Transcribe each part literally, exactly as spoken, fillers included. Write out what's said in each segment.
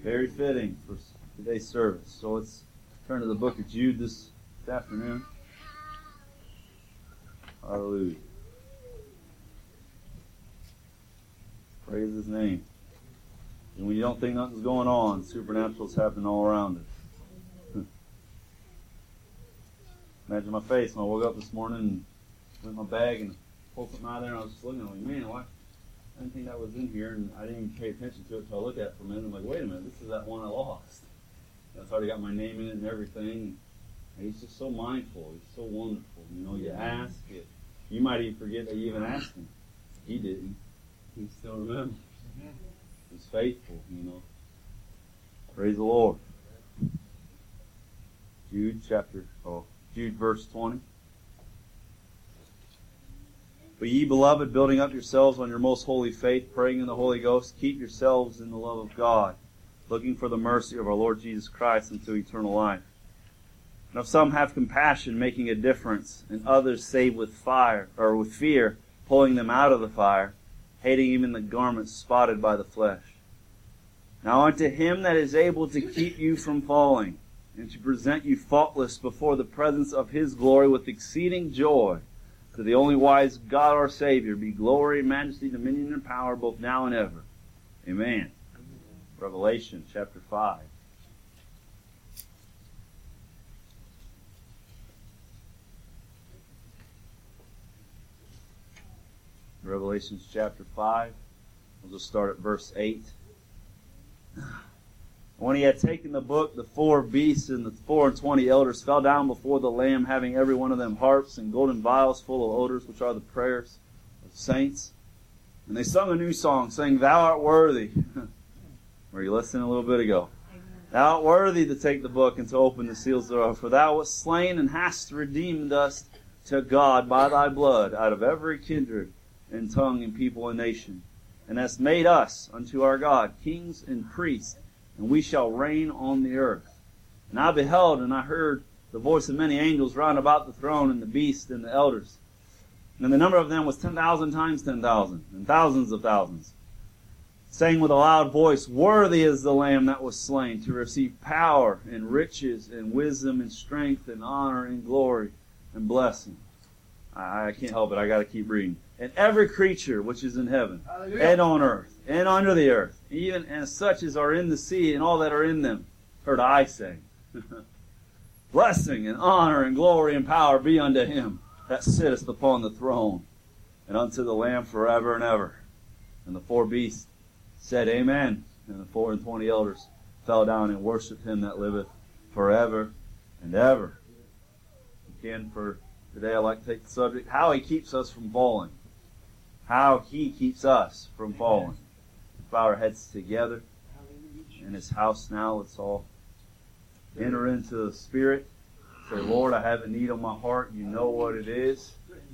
Very fitting for today's service. So let's turn to the book of Jude this, this afternoon. Hallelujah. Praise His name. And when you don't think nothing's going on, supernatural's happening all around us. Imagine my face when I woke up this morning and went in my bag and pulled something out of there, and I was just looking, I'm like, man, why? I didn't think that was in here, and I didn't even pay attention to it until I looked at it for a minute. I'm like, wait a minute, this is that one I lost. And it's already got my name in it and everything. And He's just so mindful. He's so wonderful. You know, you ask it. You might even forget that you even asked Him. He didn't. He still remembers. He's faithful, you know. Praise the Lord. Jude chapter, oh, Jude verse twenty. But ye, beloved, building up yourselves on your most holy faith, praying in the Holy Ghost, keep yourselves in the love of God, looking for the mercy of our Lord Jesus Christ unto eternal life. And if some have compassion, making a difference, and others save with fire, or with fear, pulling them out of the fire, hating even the garments spotted by the flesh. Now unto Him that is able to keep you from falling, and to present you faultless before the presence of His glory with exceeding joy, to the only wise God our Savior, be glory, majesty, dominion, and power, both now and ever. Amen. Revelation chapter five. Revelation chapter five. We'll just start at verse eight. When He had taken the book, the four beasts and the four and twenty elders fell down before the Lamb, having every one of them harps and golden vials full of odors, which are the prayers of saints. And they sung a new song, saying, Thou art worthy. Were you listening a little bit ago? Thou art worthy to take the book and to open the seals thereof. For Thou wast slain and hast redeemed us to God by Thy blood out of every kindred and tongue and people and nation, and hast made us unto our God kings and priests, and we shall reign on the earth. And I beheld, and I heard the voice of many angels round about the throne, and the beast, and the elders. And the number of them was ten thousand times ten thousand, and thousands of thousands, saying with a loud voice, Worthy is the Lamb that was slain, to receive power, and riches, and wisdom, and strength, and honor, and glory, and blessing. I, I can't help it, I gotta keep reading. And every creature which is in heaven, Hallelujah, and on earth, and under the earth, even as such as are in the sea, and all that are in them, heard I say, Blessing and honor and glory and power be unto Him that sitteth upon the throne, and unto the Lamb forever and ever. And the four beasts said, Amen. And the four and twenty elders fell down and worshipped Him that liveth forever and ever. Again, for today I'd like to take the subject, how He keeps us from falling. How He keeps us from falling. Bow our heads together in His house now. Let's all enter into the Spirit. Say, Lord, I have a need on my heart. You know what it is.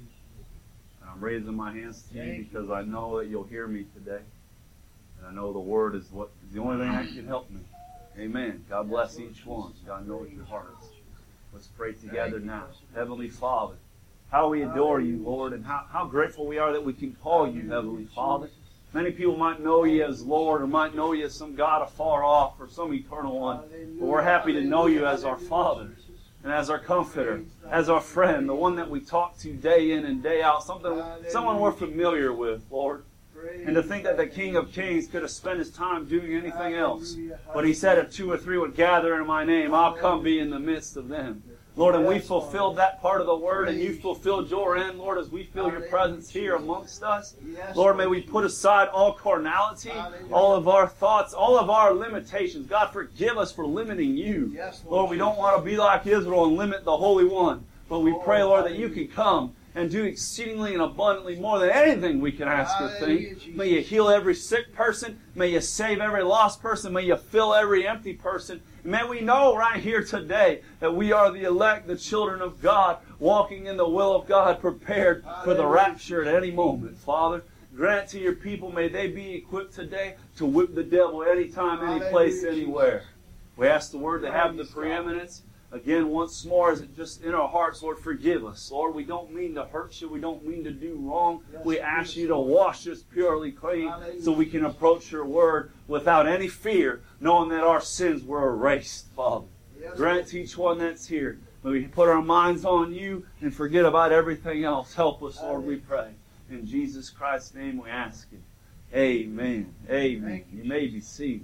And I'm raising my hands to You because I know that You'll hear me today. And I know the Word is what is the only thing that can help me. Amen. God bless each one. God knows your hearts. Let's pray together now. Heavenly Father, how we adore You, Lord, and how, how grateful we are that we can call You Heavenly Father. Many people might know You as Lord, or might know You as some God afar off, or some eternal one. But we're happy to know You as our Father, and as our Comforter, as our friend, the one that we talk to day in and day out, something, someone we're familiar with, Lord. And to think that the King of Kings could have spent His time doing anything else. But He said, if two or three would gather in My name, I'll come be in the midst of them. Lord, and we fulfilled that part of the Word, and You fulfilled Your end, Lord, as we feel Your presence here amongst us. Lord, may we put aside all carnality, all of our thoughts, all of our limitations. God, forgive us for limiting You. Lord, we don't want to be like Israel and limit the Holy One. But we pray, Lord, that You can come and do exceedingly and abundantly more than anything we can ask or think. May You heal every sick person. May You save every lost person. May You fill every empty person. May we know right here today that we are the elect, the children of God, walking in the will of God, prepared for the rapture at any moment. Father, grant to Your people, may they be equipped today to whip the devil anytime, any place, anywhere. We ask the Word to have the preeminence. again, once more, is it just in our hearts, Lord, forgive us. Lord, we don't mean to hurt you. We don't mean to do wrong. Yes, we ask you to wash us purely clean. Hallelujah. So we can approach your word without any fear, knowing that our sins were erased, Father. Yes, grant to each one that's here. May we put our minds on you and forget about everything else. Help us, Lord, we pray. In Jesus Christ's name we ask it. Amen. Amen. You may be seated.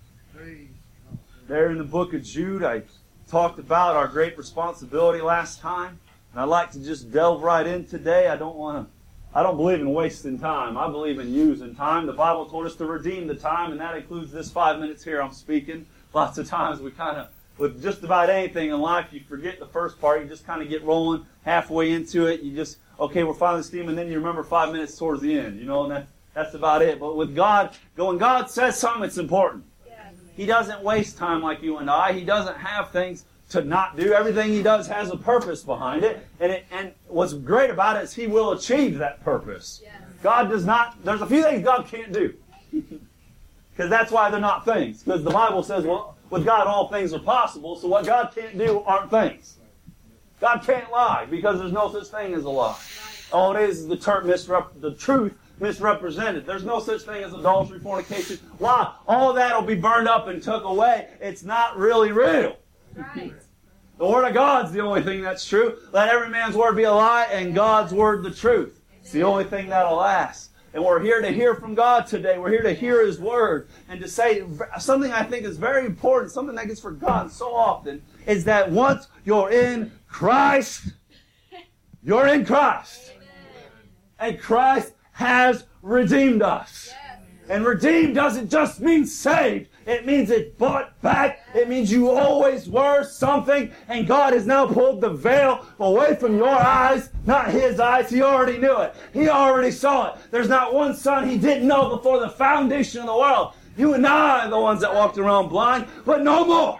There in the book of Jude, I talked about our great responsibility last time, and I'd like to just delve right in today. I don't want to, I don't believe in wasting time. I believe in using time. The Bible told us to redeem the time, and that includes this five minutes here I'm speaking. Lots of times we kind of, with just about anything in life, you forget the first part. You just kind of get rolling halfway into it. You just, okay, we're finally steam, and then you remember five minutes towards the end, you know, and that, that's about it. But with God, when God says something, it's important. He doesn't waste time like you and I. He doesn't have things to not do. Everything He does has a purpose behind it. And it, and what's great about it is He will achieve that purpose. Yes. God does not, there's a few things God can't do. Because that's why they're not things. Because the Bible says, well, with God all things are possible. So what God can't do aren't things. God can't lie because there's no such thing as a lie. All it is is the, term misrep- the truth misrepresented. There's no such thing as adultery, fornication. Why? All of that will be burned up and took away. It's not really real. Right. The Word of God's the only thing that's true. Let every man's word be a lie and God's word the truth. It's the only thing that'll last. And we're here to hear from God today. We're here to hear His Word and to say something I think is very important, something that gets forgotten so often, is that once you're in Christ, you're in Christ. And Christ has redeemed us. Yes. And redeemed doesn't just mean saved. It means it bought back. It means you always were something, and God has now pulled the veil away from your eyes, not His eyes. He already knew it. He already saw it. There's not one son He didn't know before the foundation of the world. You and I are the ones that walked around blind, but no more.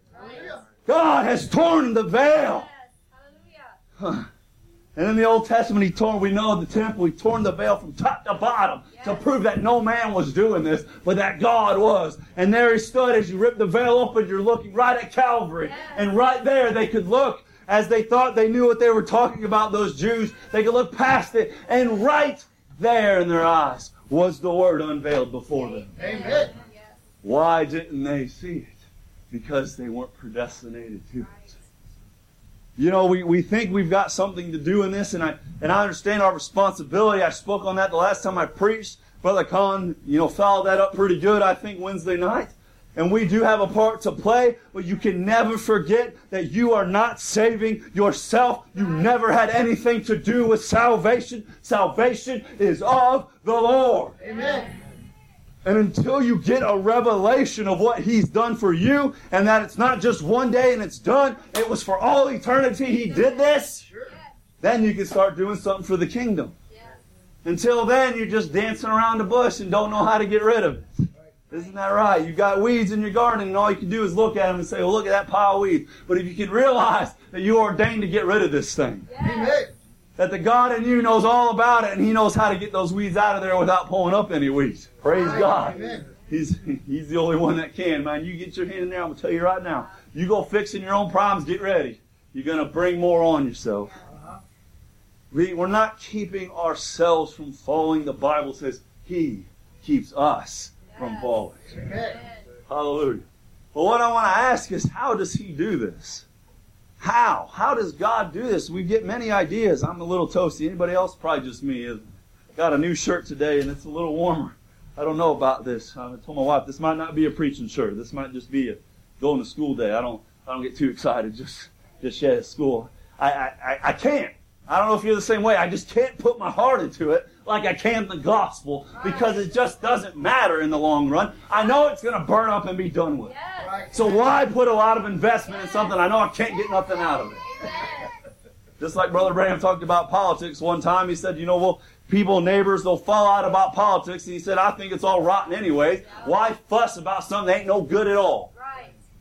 God has torn the veil. Huh. And in the Old Testament, He torn, we know the temple, He torn the veil from top to bottom yes. to prove that no man was doing this, but that God was. And there He stood as you rip the veil open, you're looking right at Calvary. Yes. And right there, they could look as they thought they knew what they were talking about, those Jews. They could look past it. And right there in their eyes was the Word unveiled before them. Amen. Why didn't they see it? Because they weren't predestinated to it. You know, we, we think we've got something to do in this, and I and I understand our responsibility. I spoke on that the last time I preached. Brother Colin, you know, followed that up pretty good, I think, Wednesday night. And we do have a part to play, but you can never forget that you are not saving yourself. You never had anything to do with salvation. Salvation is of the Lord. Amen. And until you get a revelation of what He's done for you, and that it's not just one day and it's done, it was for all eternity He did this, sure. Then you can start doing something for the kingdom. Yeah. Until then, you're just dancing around the bush and don't know how to get rid of it. Right. Isn't that right? You've got weeds in your garden, and all you can do is look at them and say, well, look at that pile of weeds. But if you can realize that you are ordained to get rid of this thing, yeah. that the God in you knows all about it, and He knows how to get those weeds out of there without pulling up any weeds. Praise God. Amen. He's He's the only one that can, man. You get your hand in there, I'm going to tell you right now. You go fixing your own problems, get ready. You're going to bring more on yourself. We, we're not keeping ourselves from falling. The Bible says He keeps us from falling. Amen. Hallelujah. But what I want to ask is, how does He do this? How? How does God do this? We get many ideas. I'm a little toasty. Anybody else? Probably just me. Got a new shirt today, and it's a little warmer. I don't know about this. I told my wife, this might not be a preaching shirt. This might just be a going to school day. I don't I don't get too excited just, just yet at school. I, I, I can't. I don't know if you're the same way. I just can't put my heart into it like I can the gospel, because it just doesn't matter in the long run. I know it's going to burn up and be done with. So why put a lot of investment in something I know I can't get nothing out of it? Just like Brother Branham talked about politics one time. He said, you know, well, people, neighbors, they'll fall out about politics. And he said, I think it's all rotten anyways. Why fuss about something that ain't no good at all? Right.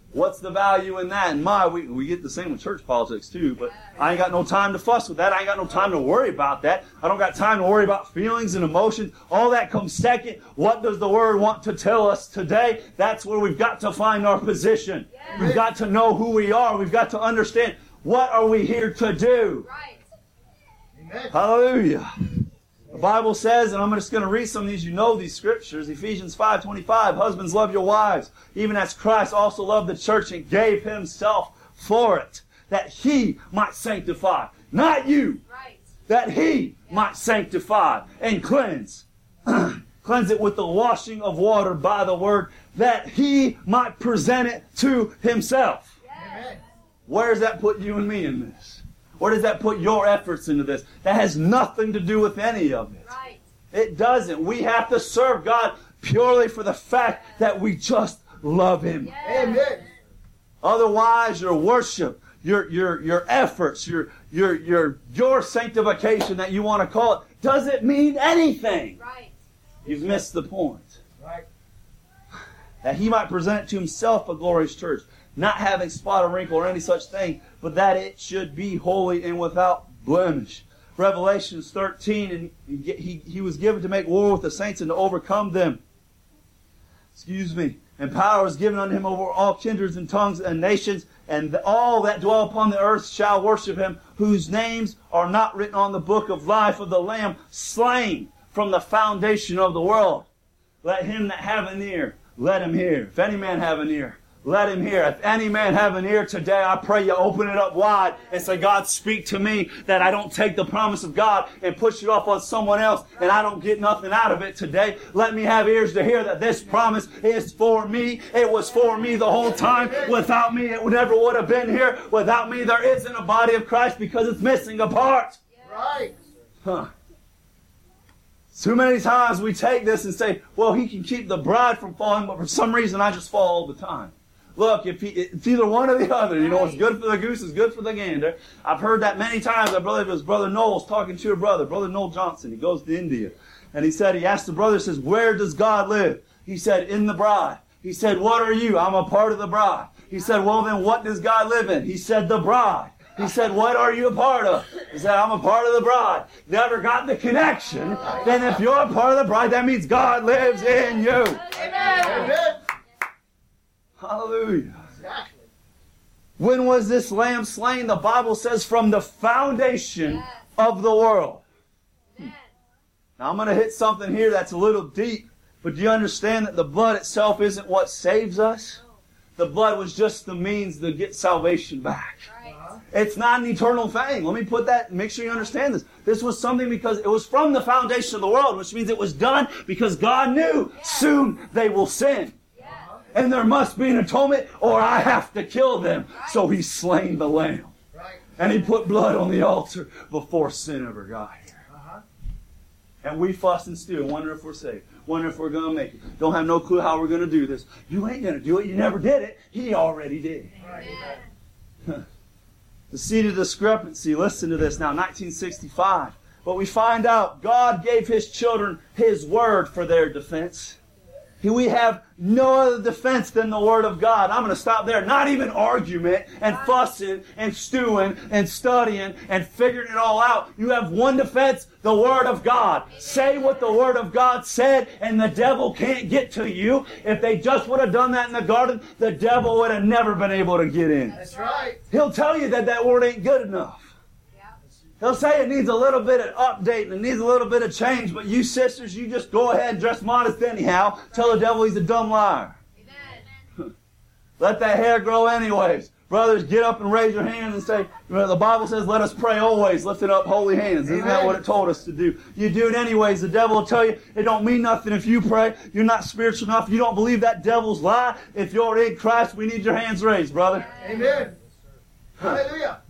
What's the value in that? And my, we, we get the same with church politics too, but I ain't got no time to fuss with that. I ain't got no time to worry about that. I don't got time to worry about feelings and emotions. All that comes second. What does the Word want to tell us today? That's where we've got to find our position. Yes. We've got to know who we are. We've got to understand what are we here to do. Right. Amen. Hallelujah. The Bible says, and I'm just going to read some of these, you know these scriptures, Ephesians five twenty-five, husbands, love your wives, even as Christ also loved the church and gave himself for it, that he might sanctify, not you, Right. that he yeah. might sanctify and cleanse, cleanse it with the washing of water by the word, that he might present it to himself. Yes. Where does that put you and me in this? Where does that put your efforts into this? That has nothing to do with any of it. Right. It doesn't. We have to serve God purely for the fact that we just love Him. Yes. Amen. Otherwise, your worship, your your your efforts, your your your your sanctification that you want to call it, doesn't mean anything. Right. You've missed the point. Right. That He might present to Himself a glorious church, not having spot or wrinkle or any such thing, but that it should be holy and without blemish. Revelations thirteen, and he, he, he was given to make war with the saints and to overcome them. Excuse me. And power was given unto him over all kindreds and tongues and nations, and all that dwell upon the earth shall worship him, whose names are not written on the book of life of the Lamb, slain from the foundation of the world. Let him that have an ear, let him hear. If any man have an ear, let him hear. If any man have an ear today, I pray you open it up wide and say, God, speak to me, that I don't take the promise of God and push it off on someone else and I don't get nothing out of it today. Let me have ears to hear that this promise is for me. It was for me the whole time. Without me, it never would have been here. Without me, there isn't a body of Christ because it's missing a part. Right. Huh. Too many times we take this and say, well, he can keep the bride from falling, but for some reason I just fall all the time. Look, if he, it's either one or the other. You know, what's good for the goose is good for the gander. I've heard that many times. I believe it was Brother Noel's talking to a brother, Brother Noel Johnson. He goes to India. And he said, he asked the brother, says, where does God live? He said, in the bride. He said, what are you? I'm a part of the bride. He said, well, then what does God live in? He said, the bride. He said, what are you a part of? He said, I'm a part of the bride. Never got the connection. Then if you're a part of the bride, that means God lives in you. Amen. Amen. Hallelujah. Exactly. When was this lamb slain? The Bible says from the foundation yes. of the world. Amen. Now I'm going to hit something here that's a little deep, but do you understand that the blood itself isn't what saves us? The blood was just the means to get salvation back. Right. It's not an eternal thing. Let me put that, make sure you understand this. This was something because it was from the foundation of the world, which means it was done because God knew yes. soon they will sin. And there must be an atonement or I have to kill them. Right. So He slain the lamb. Right. And He put blood on the altar before sin ever got here. Uh-huh. And we fuss and stew and wonder if we're saved. Wonder if we're going to make it. Don't have no clue how we're going to do this. You ain't going to do it. You never did it. He already did. Right. The seed of discrepancy. Listen to this now. nineteen sixty-five. But we find out God gave His children His word for their defense. We have no other defense than the Word of God. I'm going to stop there. Not even argument and fussing and stewing and studying and figuring it all out. You have one defense, the Word of God. Say what the Word of God said and the devil can't get to you. If they just would have done that in the garden, the devil would have never been able to get in. That's right. He'll tell you that that word ain't good enough. He'll say it needs a little bit of update and it needs a little bit of change, but you sisters, you just go ahead and dress modest anyhow. Tell the devil he's a dumb liar. Amen. Let that hair grow anyways. Brothers, get up and raise your hands and say, the Bible says, let us pray always, lifting up holy hands. Isn't that what it told us to do? You do it anyways. The devil will tell you it don't mean nothing if you pray. You're not spiritual enough. You don't believe that devil's lie. If you're in Christ, we need your hands raised, brother. Amen. Hallelujah.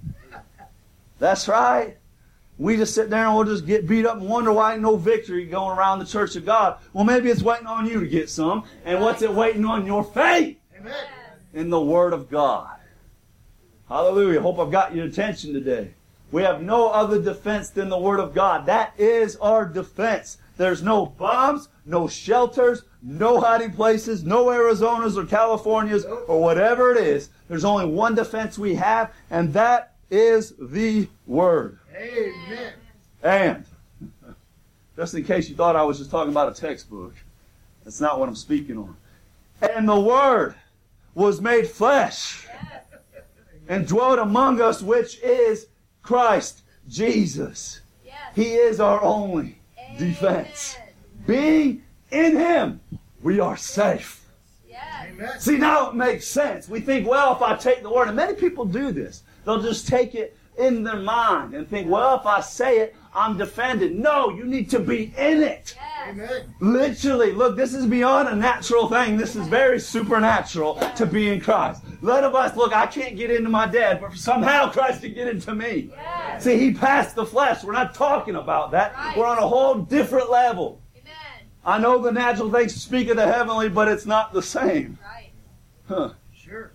That's right. We just sit there and we'll just get beat up and wonder why ain't no victory going around the church of God. Well, maybe it's waiting on you to get some. And what's it waiting on? Your faith Amen. In the Word of God. Hallelujah. Hope I've got your attention today. We have no other defense than the Word of God. That is our defense. There's no bombs, no shelters, no hiding places, no Arizonas or Californias or whatever it is. There's only one defense we have, and that is the Word. Amen. And, just in case you thought I was just talking about a textbook, that's not what I'm speaking on. And the Word was made flesh and dwelt among us, which is Christ Jesus. Yes. He is our only defense. Being in Him, we are safe. Yes. Amen. See, now it makes sense. We think, well, if I take the Word, and many people do this, they'll just take it in their mind and think, well, if I say it, I'm defended. No, you need to be in it. Yes. Amen. Literally, look, this is beyond a natural thing. This is very supernatural to be in Christ. Let of us, look, I can't get into my dad, but somehow Christ can get into me. Yes. See, He passed the flesh. We're not talking about that. Right. We're on a whole different level. Amen. I know the natural things speak of the heavenly, but it's not the same. Right. Huh. Sure.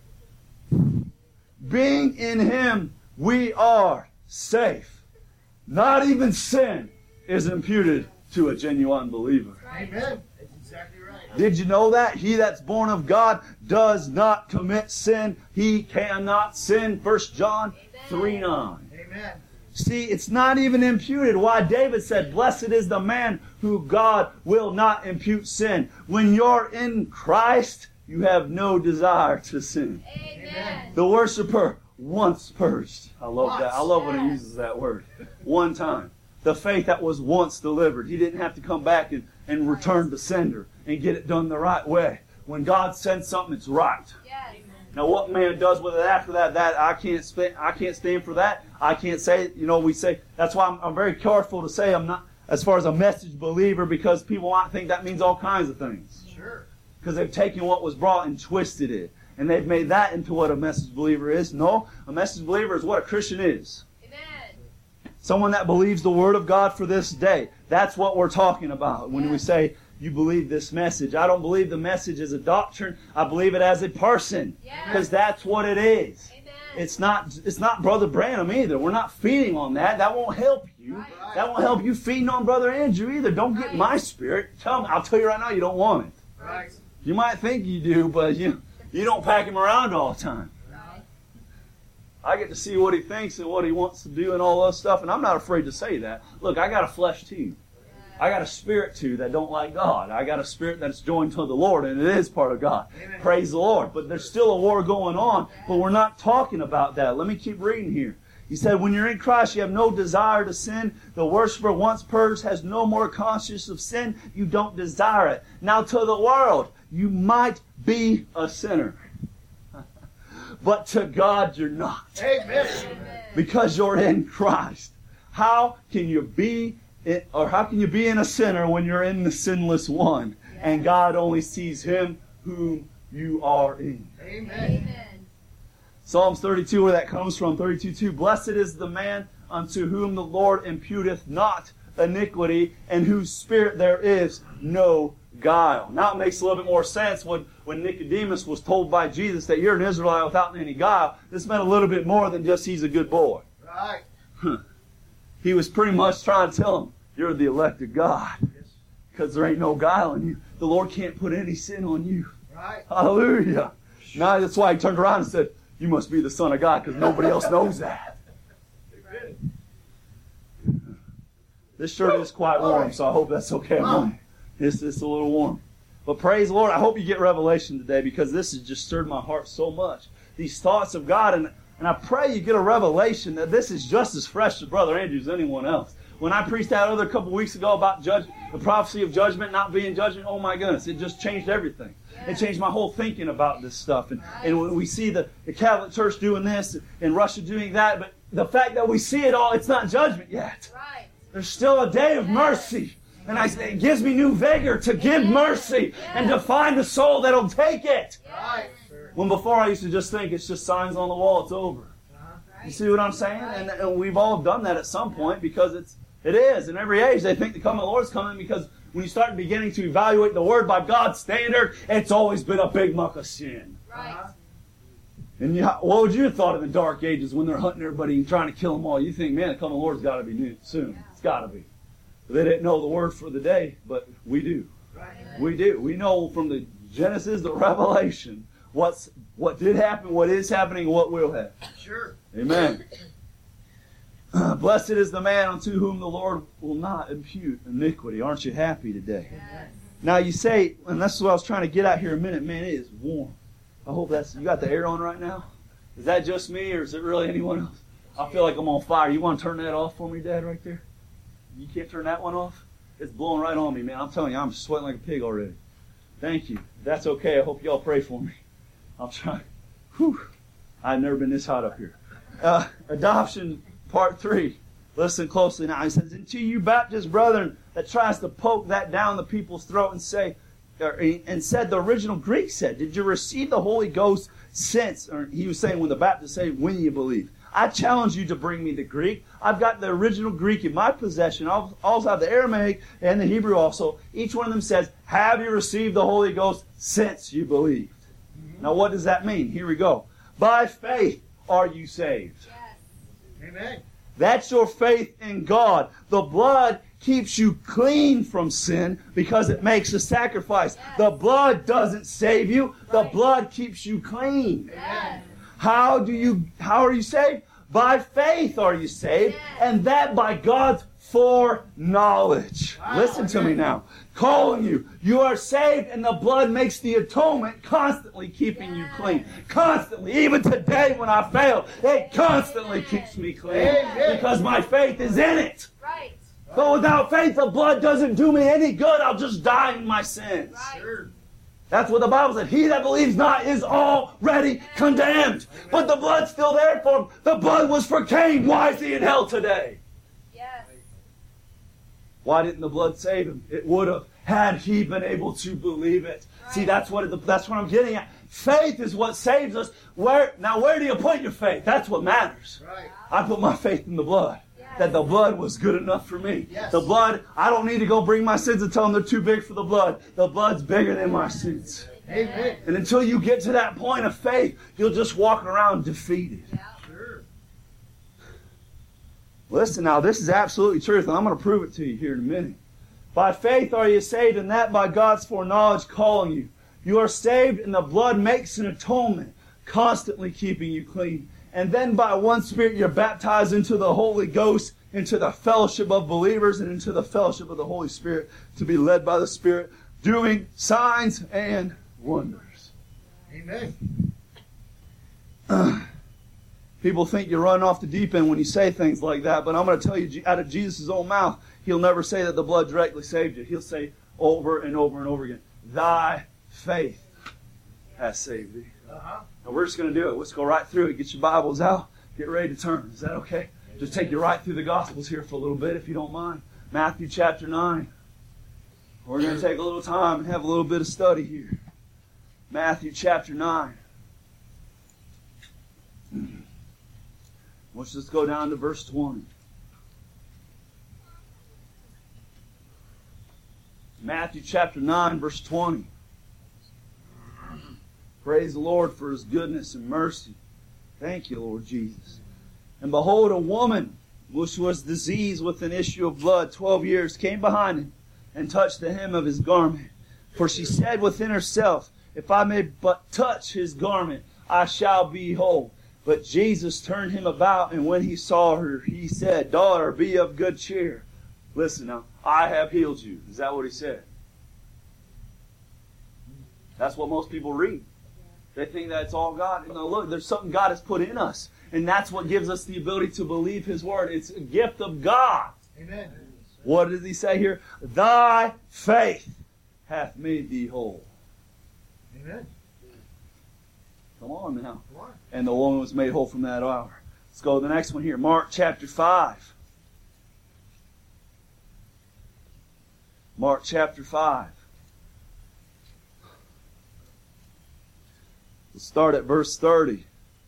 Being in Him, we are safe. Not even sin is imputed to a genuine believer. Right. Amen. That's exactly right. Did you know that? He that's born of God does not commit sin. He cannot sin. First John three nine. Amen. See, it's not even imputed. Why David said, blessed is the man who God will not impute sin. When you're in Christ, you have no desire to sin. Amen. The worshiper once purged. I love that. I love when he Once. uses that word. One time. The faith that was once delivered. He didn't have to come back and, and return the sender and get it done the right way. When God sends something, it's right. Yes. Now, what man does with it after that, that I can't stand, I can't stand for that. I can't say, you know, we say, that's why I'm, I'm very careful to say I'm not, as far as a message believer, because people might think that means all kinds of things. Sure. Because they've taken what was brought and twisted it. And they've made that into what a message believer is. No, a message believer is what a Christian is. Amen. Someone that believes the Word of God for this day. That's what we're talking about when we say, you believe this message. I don't believe the message as a doctrine. I believe it as a person. Yes. Because that's what it is. Amen. It's not it's not Brother Branham either. We're not feeding on that. That won't help you. Right. That won't help you feeding on Brother Andrew either. Don't get Right. my spirit. Tell me, I'll tell you right now, you don't want it. Right. You might think you do, but you you don't pack him around all the time. Right. I get to see what he thinks and what he wants to do and all that stuff, and I'm not afraid to say that. Look, I got a flesh too. I got a spirit too that don't like God. I got a spirit that's joined to the Lord, and it is part of God. Amen. Praise the Lord. But there's still a war going on, but we're not talking about that. Let me keep reading here. He said, when you're in Christ, you have no desire to sin. The worshiper once purged has no more conscience of sin. You don't desire it. Now to the world, you might be a sinner. But to God, you're not. Amen. Because you're in Christ. How can you be in, or how can you be in a sinner when you're in the sinless one? And God only sees him whom you are in. Amen. Amen. Psalms thirty-two, where that comes from, thirty-two two. Blessed is the man unto whom the Lord imputeth not iniquity, and whose spirit there is no guile. Now it makes a little bit more sense when, when Nicodemus was told by Jesus that you're an Israelite without any guile. This meant a little bit more than just he's a good boy. Right. He was pretty much trying to tell him, you're the elect of God. Yes. Because there ain't no guile in you. The Lord can't put any sin on you. Right. Hallelujah. Now that's why he turned around and said, you must be the Son of God, because nobody else knows that. This shirt is quite warm, so I hope that's okay. Mine. It's, it's a little warm. But praise the Lord, I hope you get revelation today, because this has just stirred my heart so much. These thoughts of God, and, and I pray you get a revelation that this is just as fresh to Brother Andrew as anyone else. When I preached that other couple weeks ago about judge, the prophecy of judgment not being judgment, oh my goodness, it just changed everything. It changed my whole thinking about this stuff. And, and when we see the, the Catholic Church doing this and Russia doing that, but the fact that we see it all, it's not judgment yet. Right. There's still a day of mercy. And I, it gives me new vigor to give mercy and to find a soul that'll take it. Right. When before I used to just think it's just signs on the wall, it's over. You see what I'm saying? And, and we've all done that at some point, because it's it is. In every age, they think the coming of the Lord's coming, because when you start beginning to evaluate the Word by God's standard, it's always been a big muck of sin. Right. And you, what would you have thought in the dark ages when they're hunting everybody and trying to kill them all? You think, man, the coming of the Lord's got to be new soon. It's got to be. They didn't know the Word for the day, but we do. Right. We do. We know from the Genesis to Revelation what's what did happen, what is happening, what will happen. Sure. Amen. Blessed is the man unto whom the Lord will not impute iniquity. Aren't you happy today? Yes. Now you say, and that's what I was trying to get out here a minute, man, it is warm. I hope that's, you got the air on right now? Is that just me or is it really anyone else? I feel like I'm on fire. You want to turn that off for me, Dad, right there? You can't turn that one off? It's blowing right on me, man. I'm telling you, I'm sweating like a pig already. Thank you. If that's okay, I hope y'all pray for me. I'm trying. Whew. I've never been this hot up here. Uh, adoption, part three. Listen closely now. He says, and to you Baptist brethren that tries to poke that down the people's throat and say, or, and said the original Greek said, did you receive the Holy Ghost since? Or he was saying when the Baptists say, when you believe. I challenge you to bring me the Greek. I've got the original Greek in my possession. I also have the Aramaic and the Hebrew also. Each one of them says, have you received the Holy Ghost since you believed? Mm-hmm. Now what does that mean? Here we go. By faith are you saved. Yes. Amen. That's your faith in God. The blood keeps you clean from sin because it makes a sacrifice. Yes. The blood doesn't save you. The Right. blood keeps you clean. Yes. How do you, how are you saved? By faith are you saved, Yes. and that by God's foreknowledge. Wow, Listen to me amen. now. Calling you. You are saved, and the blood makes the atonement, constantly keeping you clean. Constantly. Even today when I fail, it constantly keeps me clean. Amen. Because my faith is in it. Right. But without faith, the blood doesn't do me any good. I'll just die in my sins. Right. Sure. That's what the Bible said. He that believes not is already condemned. But the blood's still there for him. The blood was for Cain. Why is he in hell today? Yes. Why didn't the blood save him? It would have had he been able to believe it. Right. See, that's what it, that's what I'm getting at. Faith is what saves us. Where now? Where do you put your faith? That's what matters. Right. I put my faith in the blood. Yes. That the blood was good enough for me. Yes. The blood, I don't need to go bring my sins and tell them they're too big for the blood. The blood's bigger than my sins. Amen. And until you get to that point of faith, you'll just walk around defeated. Yeah. Sure. Listen now, this is absolutely truth, and I'm going to prove it to you here in a minute. By faith are you saved, and that by God's foreknowledge calling you. You are saved, and the blood makes an atonement, constantly keeping you clean. And then by one Spirit you're baptized into the Holy Ghost, into the fellowship of believers, and into the fellowship of the Holy Spirit, to be led by the Spirit, doing signs and wonders. Amen. People think you run off the deep end when you say things like that, but I'm going to tell you, out of Jesus' own mouth, he'll never say that the blood directly saved you. He'll say over and over and over again, thy faith has saved thee. Uh-huh. And we're just going to do it. Let's go right through it. Get your Bibles out. Get ready to turn. Is that okay? Just take you right through the Gospels here for a little bit, if you don't mind. Matthew chapter nine. We're going to take a little time and have a little bit of study here. Matthew chapter nine. Let's just go down to verse twenty. Matthew chapter nine, verse twenty. Praise the Lord for His goodness and mercy. Thank you, Lord Jesus. And behold, a woman which was diseased with an issue of blood twelve years came behind him and touched the hem of his garment. For she said within herself, if I may but touch his garment, I shall be whole. But Jesus turned him about, and when he saw her, he said, daughter, be of good cheer. Listen now, I have healed you. Is that what he said? That's what most people read. They think that's all God. No, look, there's something God has put in us. And that's what gives us the ability to believe His Word. It's a gift of God. Amen. What does He say here? Thy faith hath made thee whole. Amen. Come on now. Come on. And the woman was made whole from that hour. Let's go to the next one here. Mark chapter five. Mark chapter five. Let's start at verse thirty.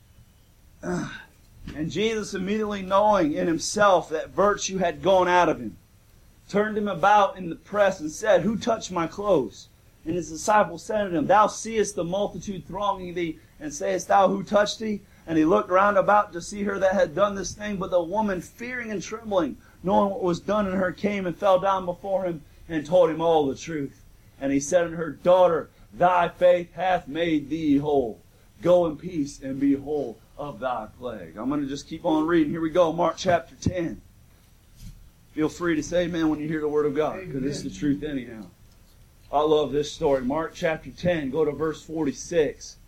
And Jesus, immediately knowing in himself that virtue had gone out of him, turned him about in the press and said, who touched my clothes? And his disciples said unto him, thou seest the multitude thronging thee, and sayest thou, who touched thee? And he looked round about to see her that had done this thing. But the woman, fearing and trembling, knowing what was done in her, came and fell down before him and told him all the truth. And he said unto her, Daughter, thy faith hath made thee whole. Go in peace and be whole of thy plague. I'm going to just keep on reading. Here we go, Mark chapter ten. Feel free to say amen when you hear the Word of God, because it's the truth anyhow. I love this story. Mark chapter ten, go to verse forty-six.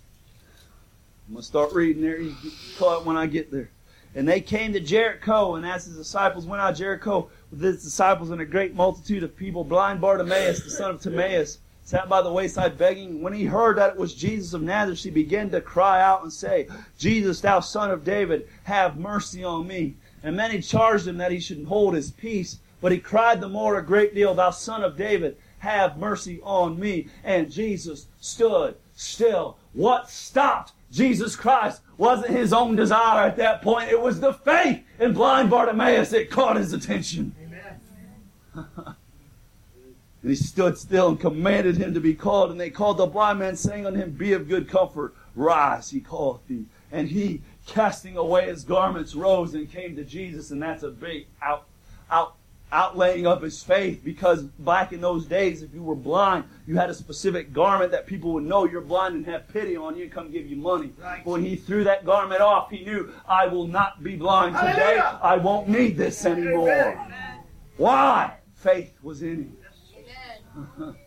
I'm going to start reading there. You get caught when I get there. And they came to Jericho, and as his disciples went out of Jericho with his disciples and a great multitude of people, blind Bartimaeus, the son of Timaeus, sat by the wayside begging. When he heard that it was Jesus of Nazareth, he began to cry out and say, Jesus, thou son of David, have mercy on me. And many charged him that he should hold his peace. But he cried the more a great deal, Thou son of David, have mercy on me. And Jesus stood still. What stopped Jesus Christ wasn't his own desire at that point. It was the faith in blind Bartimaeus that caught his attention. Amen. And he stood still and commanded him to be called. And they called the blind man, saying unto him, Be of good comfort, rise, he calleth thee. And he, casting away his garments, rose and came to Jesus. And that's a big out, out, outlaying of his faith, because back in those days, if you were blind, you had a specific garment that people would know you're blind and have pity on you and come give you money. Right. But when he threw that garment off, he knew, I will not be blind today. Hallelujah. I won't need this anymore. Amen. Why? Faith was in him. Amen.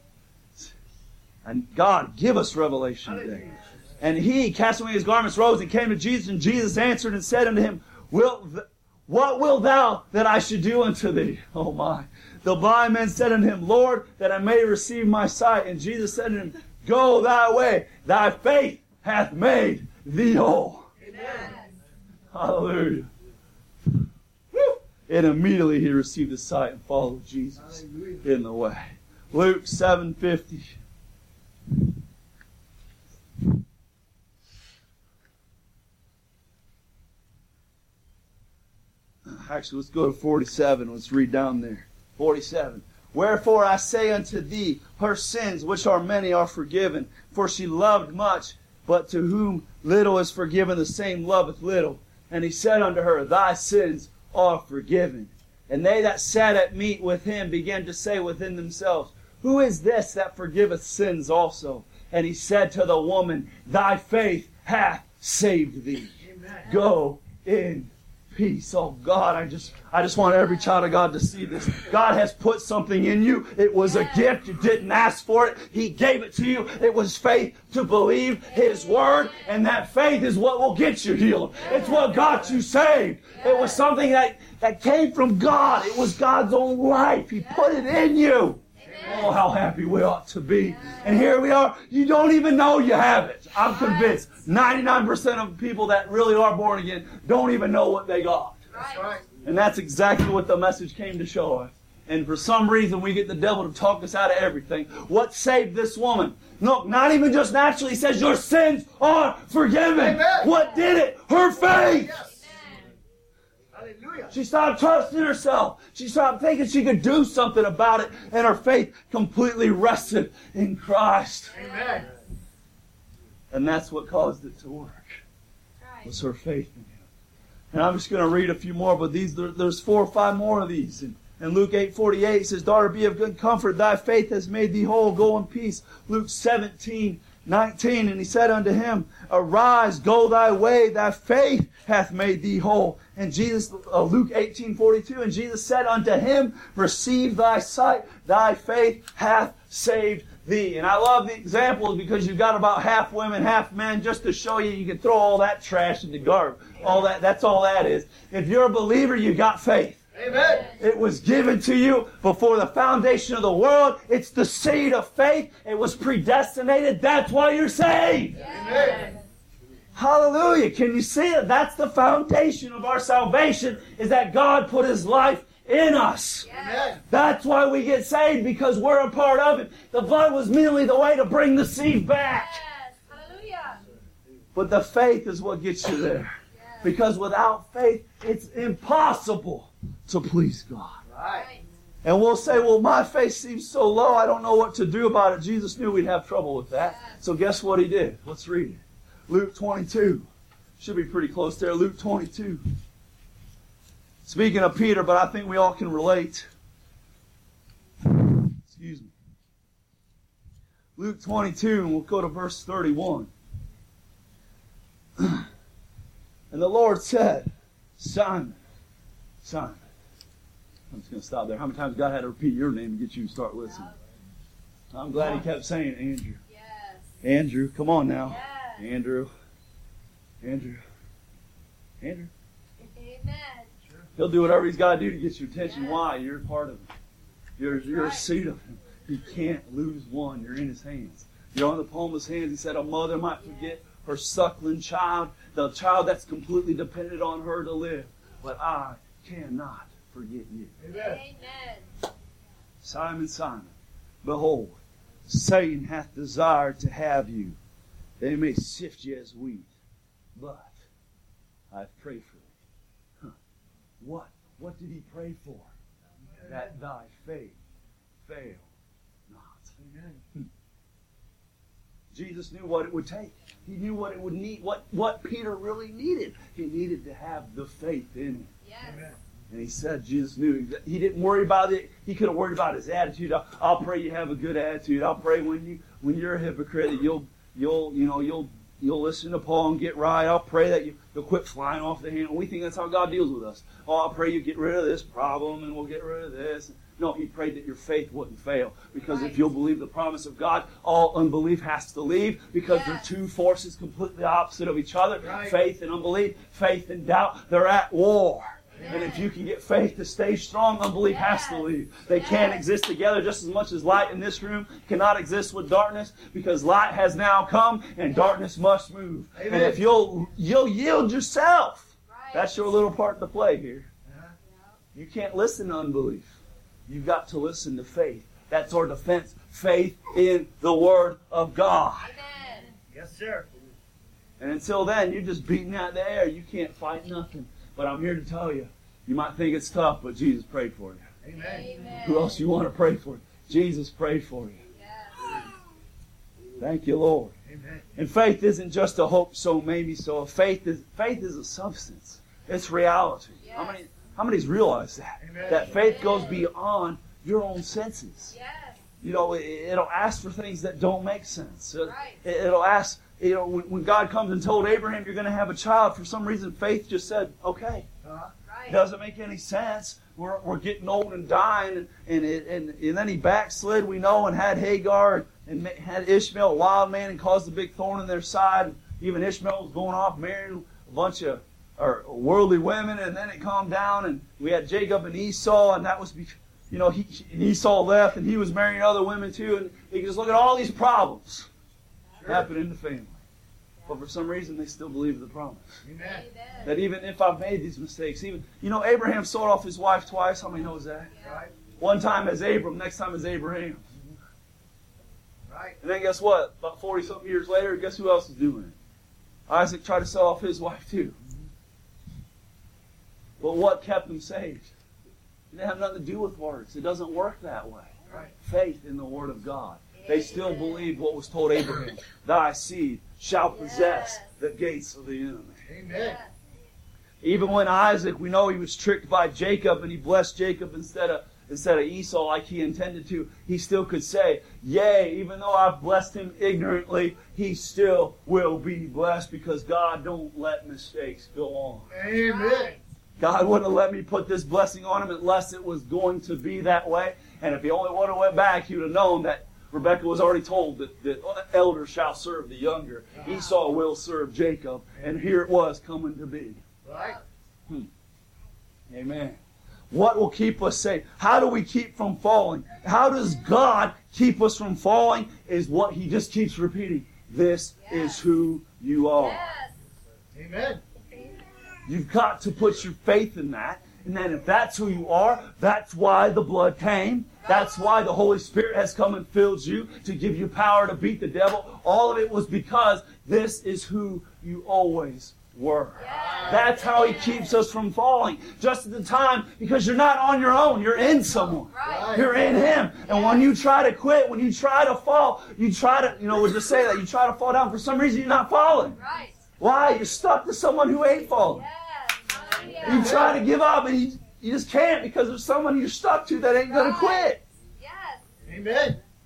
And God, give us revelation today. And he, casting away his garments, rose and came to Jesus. And Jesus answered and said unto him, Will th- What wilt thou that I should do unto thee? Oh my. The blind man said unto him, Lord, that I may receive my sight. And Jesus said unto him, Go thy way. Thy faith hath made thee whole. Amen. Hallelujah. Woo. And immediately he received his sight and followed Jesus Hallelujah. In the way. Luke seven fifty. Actually, let's go to forty-seven. Let's read down there. forty-seven. Wherefore I say unto thee, her sins, which are many, are forgiven. For she loved much, but to whom little is forgiven, the same loveth little. And he said unto her, Thy sins are forgiven. And they that sat at meat with him began to say within themselves, Who is this that forgiveth sins also? And he said to the woman, Thy faith hath saved thee. Amen. Go in peace. Oh God, I just I just want every child of God to see this. God has put something in you. It was a gift. You didn't ask for it. He gave it to you. It was faith to believe His Word, and that faith is what will get you healed. It's what got you saved. It was something that, that came from God. It was God's own life. He put it in you. Oh, how happy we ought to be. And here we are. You don't even know you have it. I'm convinced ninety-nine percent of people that really are born again don't even know what they got. That's right. And that's exactly what the message came to show us. And for some reason, we get the devil to talk us out of everything. What saved this woman? Look, not even just naturally. He says, your sins are forgiven. Amen. What did it? Her faith. Yes. She stopped trusting herself. She stopped thinking she could do something about it. And her faith completely rested in Christ. Amen. And that's what caused it to work. Was her faith in Him. And I'm just going to read a few more, but these there, there's four or five more of these. And, and Luke eight forty-eight says, Daughter, be of good comfort. Thy faith has made thee whole. Go in peace. Luke seventeen nineteen, and he said unto him, Arise, go thy way, thy faith hath made thee whole. And Jesus, uh, Luke eighteen forty-two, and Jesus said unto him, Receive thy sight, thy faith hath saved thee. And I love the examples because you've got about half women, half men, just to show you you can throw all that trash in the garbage. All that, that's all that is. If you're a believer, you got faith. Amen. It was given to you before the foundation of the world. It's the seed of faith. It was predestinated. That's why you're saved. Amen. Hallelujah. Can you see it? That's the foundation of our salvation, is that God put His life in us. Amen. That's why we get saved, because we're a part of it. The blood was merely the way to bring the seed back. Yes. Hallelujah. But the faith is what gets you there. Yes. Because without faith, it's impossible to please God. Right. And we'll say, well, my faith seems so low, I don't know what to do about it. Jesus knew we'd have trouble with that. Yes. So guess what He did? Let's read it. Luke twenty-two. Should be pretty close there. Luke twenty-two. Speaking of Peter, but I think we all can relate. Excuse me. Luke twenty-two, and we'll go to verse thirty-one. And the Lord said, Simon, Simon. I'm just going to stop there. How many times God had to repeat your name to get you to start listening? I'm glad he kept saying Andrew. Yes. Andrew, come on now. Yes. Andrew. Andrew. Andrew. Amen. He'll do whatever he's got to do to get your attention. Yes. Why? You're part of him. You're, That's you're right. a seed of him. He can't lose one. You're in his hands. You're on the palm of his hands. He said a mother might forget her suckling child, the child that's completely dependent on her to live. But I cannot forget you. Amen. Amen. Simon, Simon, behold, Satan hath desired to have you, that he may sift you as wheat. But I have prayed for thee. Huh. What? What did he pray for? That thy faith fail not. Amen. Jesus knew what it would take. He knew what it would need, what, what Peter really needed. He needed to have the faith in him. Yes. Amen. And he said Jesus knew that he didn't worry about it. He could have worried about his attitude. I'll, I'll pray you have a good attitude. I'll pray when you when you're a hypocrite that you'll you'll you know you'll you'll listen to Paul and get right. I'll pray that you, you'll quit flying off the handle. We think that's how God deals with us. Oh, I'll pray you get rid of this problem and we'll get rid of this. No, he prayed that your faith wouldn't fail. Because Right. if you'll believe the promise of God, all unbelief has to leave. Because Yes. they're two forces completely opposite of each other. Right. Faith and unbelief, faith and doubt, they're at war. Yes. And if you can get faith to stay strong, unbelief has to Yes. leave. They can't Yes. exist together just as much as light in this room cannot exist with darkness, because light has now come and darkness must move. Amen. And if you'll you'll yield yourself, Right. that's your little part to play here. Uh-huh. You can't listen to unbelief. You've got to listen to faith. That's our defense. Faith in the Word of God. Amen. Yes, sir. And until then, you're just beating out the air. You can't fight nothing. But I'm here to tell you, you might think it's tough, but Jesus prayed for you. Amen. Amen. Who else you want to pray for? Jesus prayed for you. Yes. Thank you, Lord. Amen. And faith isn't just a hope so, maybe so. Faith is faith is a substance. It's reality. How Yes. many how many's realize that? Amen. That faith goes beyond your own senses. Yes. You know, it, it'll ask for things that don't make sense. It, Right. it'll ask, you know, when, when God comes and told Abraham you're going to have a child, for some reason faith just said, okay. Uh-huh. Right. Doesn't make any sense. We're, we're getting old and dying, and and, it, and and then he backslid, we know, and had Hagar and ma- had Ishmael, a wild man, and caused a big thorn in their side. Even Ishmael was going off marrying a bunch of or worldly women, and then it calmed down, and we had Jacob and Esau, and that was, be- you know, he and Esau left, and he was marrying other women too, and you can just look at all these problems Sure. happen in the family. But for some reason, they still believe the promise. Amen. Amen. That even if I've made these mistakes, even, you know, Abraham sold off his wife twice. How many knows that? Right. One time as Abram, next time as Abraham. Right. And then guess what? About forty-something years later, guess who else is doing it? Isaac tried to sell off his wife too. But what kept them saved? It didn't have nothing to do with works. It doesn't work that way. Right. Faith in the Word of God. They still believed what was told Abraham. Thy seed shall possess Yes. the gates of the enemy. Amen. Yes. Even when Isaac, we know he was tricked by Jacob and he blessed Jacob instead of instead of Esau like he intended to, he still could say, yea, even though I've blessed him ignorantly, he still will be blessed because God don't let mistakes go on. Amen. Right. God wouldn't have let me put this blessing on him unless it was going to be that way. And if he only would have went back, he would have known that Rebekah was already told that the elder shall serve the younger. Esau will serve Jacob. And here it was coming to be. Right. Amen. What will keep us safe? How do we keep from falling? How does God keep us from falling? Is what he just keeps repeating. This Yes. is who you are. Yes. Amen. You've got to put your faith in that. And then if that's who you are, that's why the blood came. That's why the Holy Spirit has come and filled you to give you power to beat the devil. All of it was because this is who you always were. Yes. That's how he keeps us from falling. Just at the time, because you're not on your own. You're in someone. Right. You're in him. And when you try to quit, when you try to fall, you try to, you know, we'll just say that. You try to fall down. For some reason, you're not falling. Right. Why? You're stuck to someone who ain't falling. Yes. You Hallelujah. try to give up and you, you just can't because there's someone you're stuck to that ain't going to Right. quit. Yes. Amen.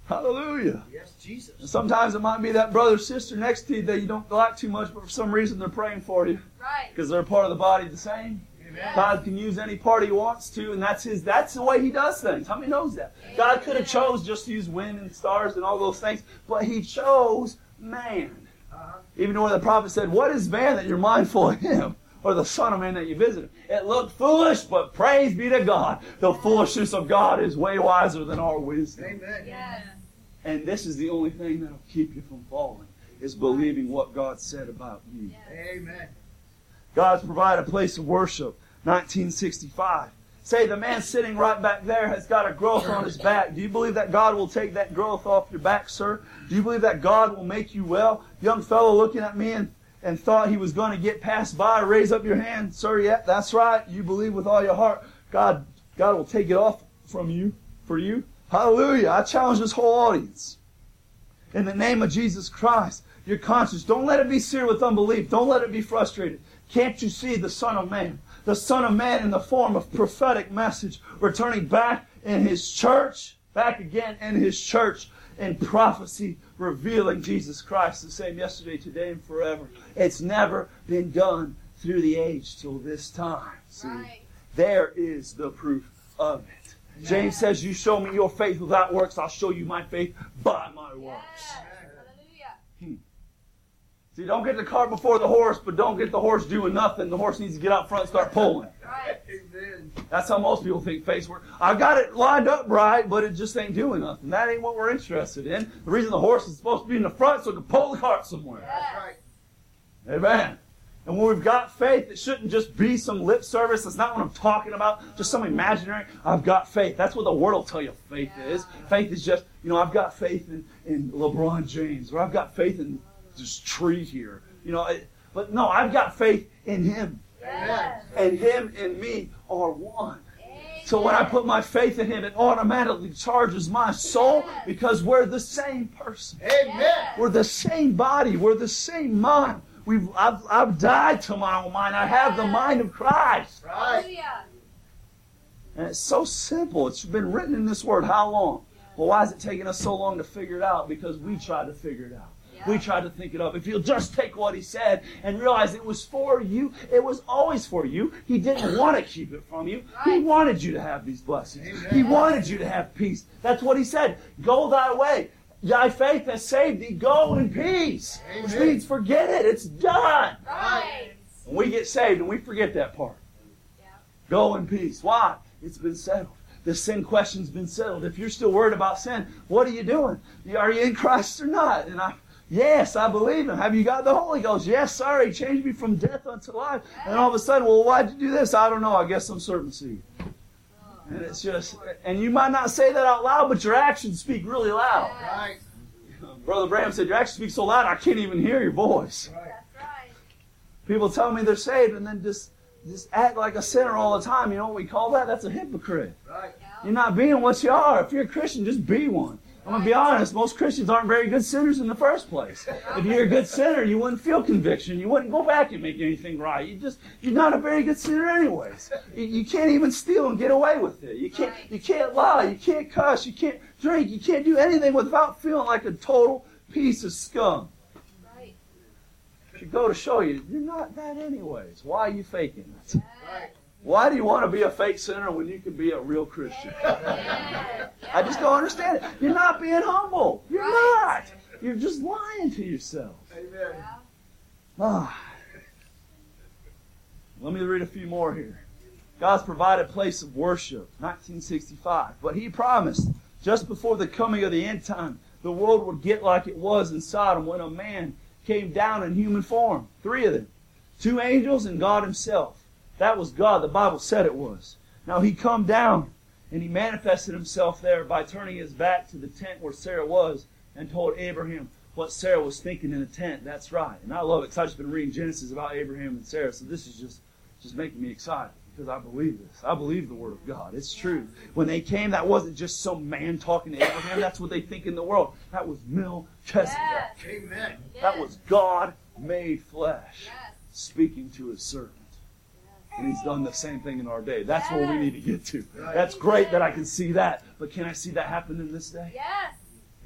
Hallelujah. Yes, Jesus. And sometimes it might be that brother or sister next to you that you don't like too much, but for some reason they're praying for you Right. because they're a part of the body the same. Amen. God can use any part He wants to, and that's His. That's the way He does things. How many knows that? God could have chose just to use wind and stars and all those things, but He chose man. Uh-huh. Even where the prophet said, "What is man that you're mindful of him, or the son of man that you visit him?" It looked foolish, but praise be to God. The foolishness of God is way wiser than our wisdom. Amen. Yes. And this is the only thing that'll keep you from falling, is believing what God said about you. Yes. Amen. God's provided a place of worship. nineteen sixty-five. Say the man sitting right back there has got a growth on his back. Do you believe that God will take that growth off your back, sir? Do you believe that God will make you well? Young fellow looking at me and, and thought he was going to get passed by. Raise up your hand. Sir, yeah, that's right. You believe with all your heart. God, God will take it off from you, for you. Hallelujah. I challenge this whole audience. In the name of Jesus Christ, your conscience, don't let it be seared with unbelief. Don't let it be frustrated. Can't you see the Son of Man? The Son of Man in the form of prophetic message, returning back in His church, back again in His church, in prophecy, revealing Jesus Christ, the same yesterday, today, and forever. It's never been done through the age till this time. See, Right. there is the proof of it. James says, "You show me your faith without works, I'll show you my faith by my works." Yes. Hallelujah. See, don't get the cart before the horse, but don't get the horse doing nothing. The horse needs to get out front and start pulling. Right. Amen. That's how most people think faith works. I've got it lined up right, but it just ain't doing nothing. That ain't what we're interested in. The reason the horse is supposed to be in the front so it can pull the cart somewhere. That's right. Amen. And when we've got faith, it shouldn't just be some lip service. That's not what I'm talking about. Just some imaginary, I've got faith. That's what the Word will tell you faith is. Faith is just, you know, I've got faith in, in LeBron James, or I've got faith in this tree here. You know, it, but no, I've got faith in Him. Yes. And Him and me are one. So when I put my faith in Him, it automatically charges my soul because we're the same person. Amen. We're the same body. We're the same mind. We've, I've, I've died to my own mind. I have the mind of Christ. Right. Hallelujah. And it's so simple. It's been written in this Word. How long? Well, why is it taking us so long to figure it out? Because we tried to figure it out. We tried to think it up. If you'll just take what He said and realize it was for you, it was always for you. He didn't want to keep it from you. He Right. wanted you to have these blessings. Amen. He wanted you to have peace. That's what He said. Go thy way. Thy faith has saved thee. Go in peace. Which Amen. means forget it. It's done. Right. And we get saved and we forget that part. Yeah. Go in peace. Why? It's been settled. The sin question's been settled. If you're still worried about sin, what are you doing? Are you in Christ or not? And I, yes, I believe Him. Have you got the Holy Ghost? Yes, sir. He changed me from death unto life. And all of a sudden, well, why'd you do this? I don't know. I guess I'm certain seed. And it's just, and you might not say that out loud, but your actions speak really loud. Right. Brother Bram said, your actions speak so loud, I can't even hear your voice. Right. That's right. People tell me they're saved and then just, just act like a sinner all the time. You know what we call that? That's a hypocrite. Right. You're not being what you are. If you're a Christian, just be one. I'm going to be honest, most Christians aren't very good sinners in the first place. If you're a good sinner, you wouldn't feel conviction. You wouldn't go back and make anything right. You just, you're not a very good sinner anyways. You, you can't even steal and get away with it. You can't, you can't lie. You can't cuss. You can't drink. You can't do anything without feeling like a total piece of scum. Right. Should go to show you, you're not that anyways. Why are you faking it? Right. Why do you want to be a fake sinner when you can be a real Christian? Yeah. I just don't understand it. You're not being humble. You're Right. not. You're just lying to yourself. Amen. Yeah. Ah. Let me read a few more here. God's provided place of worship, nineteen sixty-five. But He promised, just before the coming of the end time, the world would get like it was in Sodom when a man came down in human form. Three of them. Two angels and God Himself. That was God. The Bible said it was. Now He come down and He manifested Himself there by turning His back to the tent where Sarah was and told Abraham what Sarah was thinking in the tent. That's right. And I love it because I've just been reading Genesis about Abraham and Sarah. So this is just, just making me excited because I believe this. I believe the Word of God. It's true. When they came, that wasn't just some man talking to Abraham. That's what they think in the world. That was Melchizedek. Yes. Amen. That was God made flesh Yes. speaking to His servant. And He's done the same thing in our day. That's where we need to get to. That's great that I can see that. But can I see that happen in this day? Yes.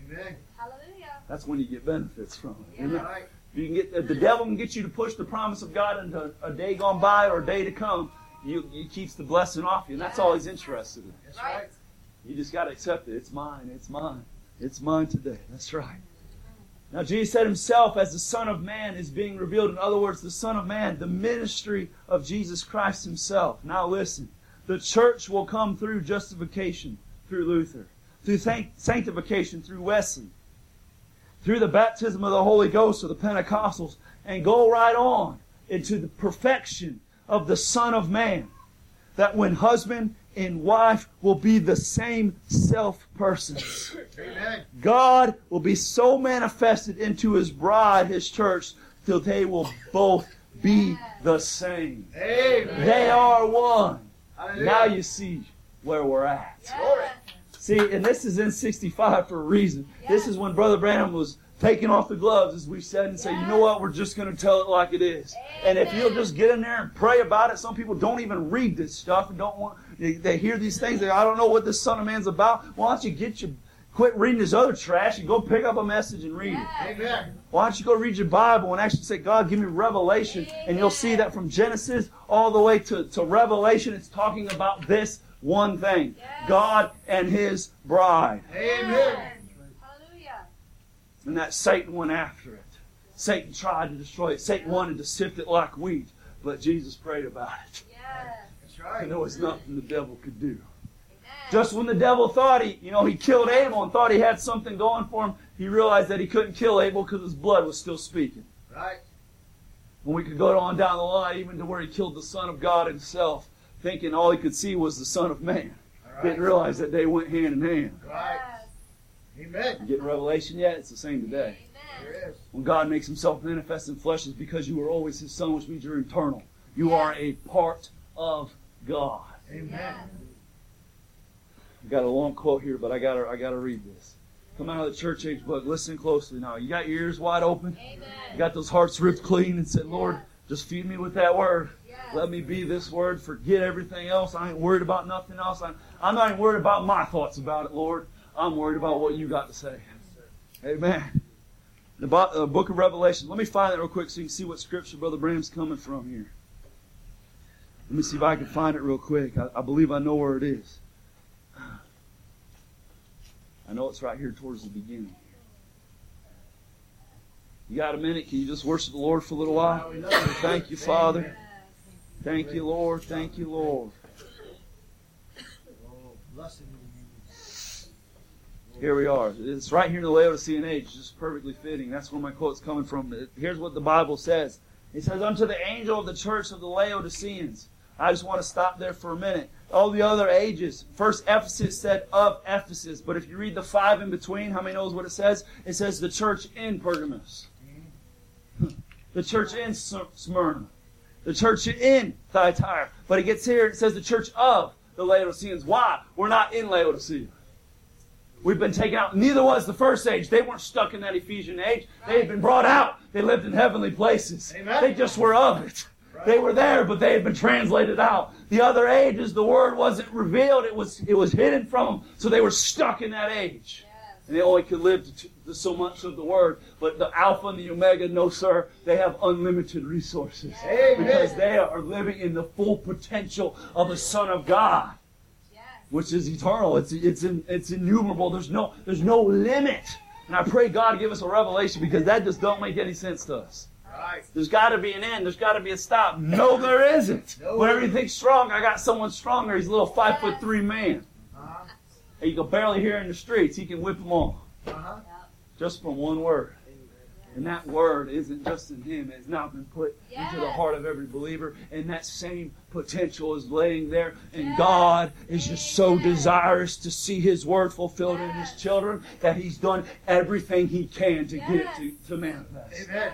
Amen. Hallelujah. That's when you get benefits from it. Isn't it? Right. You can get the devil can get you to push the promise of God into a day gone by or a day to come. You, he keeps the blessing off you, and that's all he's interested in. That's right. You just got to accept it. It's mine. It's mine. It's mine today. That's right. Now, Jesus said himself, as the Son of Man is being revealed. In other words, the Son of Man, the ministry of Jesus Christ himself. Now listen. The church will come through justification through Luther, through sanctification through Wesley, through the baptism of the Holy Ghost of the Pentecostals, and go right on into the perfection of the Son of Man. That when husband and wife will be the same self-persons. Amen. God will be so manifested into His bride, His church, till they will both be the same. Amen. They are one. Hallelujah. Now you see where we're at. Yes. See, and this is in sixty-five for a reason. This is when Brother Branham was taking off the gloves, as we said, and say, you know what, we're just going to tell it like it is. And if you'll just get in there and pray about it, some people don't even read this stuff and don't want, they, they hear these things, they, I don't know what this Son of Man's about. Why don't you get your, quit reading this other trash and go pick up a message and read it. Amen. Why don't you go read your Bible and actually say, God, give me revelation. And you'll see that from Genesis all the way to, to Revelation, it's talking about this one thing. Yes. God and His bride. Amen. Hallelujah. And that Satan went after it. Satan tried to destroy it. Satan wanted to sift it like wheat. But Jesus prayed about it. Yes. That's right. And there was nothing the devil could do. Amen. Just when the devil thought he, you know, he killed Abel and thought he had something going for him, he realized that he couldn't kill Abel because his blood was still speaking. Right. And we could go on down the line even to where he killed the Son of God himself, thinking all he could see was the Son of Man. All right. Didn't realize that they went hand in hand. Right. Yes. Amen. You getting Revelation yet? It's the same today. Amen. There is. When God makes Himself manifest in flesh, it's because you are always His Son, which means you're eternal. You are a part of God. Amen. Yes. I got a long quote here, but I gotta I gotta read this. Come out of the church age book. Listen closely now. You got your ears wide open. Amen. You got those hearts ripped clean and said, Lord, just feed me with that word. Yes. Let me be this word. Forget everything else. I ain't worried about nothing else. I'm, I'm not even worried about my thoughts about it, Lord. I'm worried about what you got to say. Amen. The bo- uh, book of Revelation. Let me find that real quick so you can see what scripture Brother Branham's coming from here. Let me see if I can find it real quick. I, I believe I know where it is. I know it's right here towards the beginning. You got a minute? Can you just worship the Lord for a little while? Thank you, Father. Thank you, Lord. Thank you, Lord. Oh, blessed be Here we are. It's right here in the Laodicean age. Just perfectly fitting. That's where my quote's coming from. Here's what the Bible says. It says, unto the angel of the church of the Laodiceans. I just want to stop there for a minute. All the other ages. First Ephesus said of Ephesus. But if you read the five in between, how many knows what it says? It says the church in Pergamos. The church in Smyrna. The church in Thyatira. But it gets here, it says the church of the Laodiceans. Why? We're not in Laodicea. We've been taken out. Neither was the first age. They weren't stuck in that Ephesian age. They had been brought out. They lived in heavenly places. Amen. They just were of it. They were there, but they had been translated out. The other ages, the word wasn't revealed. It was it was hidden from them. So they were stuck in that age. Yes. And they only could live to, to so much of the word. But the Alpha and the Omega, no sir, they have unlimited resources. Amen. Because they are living in the full potential of the Son of God, Yes. which is eternal. It's it's in, it's innumerable. There's no there's no limit. And I pray God give us a revelation, because that just don't make any sense to us. Right. There's got to be an end. There's got to be a stop. No, there isn't. No. Whenever you think strong, I got someone stronger. He's a little five foot three man. Uh-huh. And you can barely hear in the streets. He can whip them all Uh-huh. just from one word. And that word isn't just in him. It's now been put Yes. into the heart of every believer. And that same potential is laying there. And Yes. God is just so Amen. desirous to see His word fulfilled in His Yes. children that He's done everything He can to get it Yes. to, to manifest. Amen.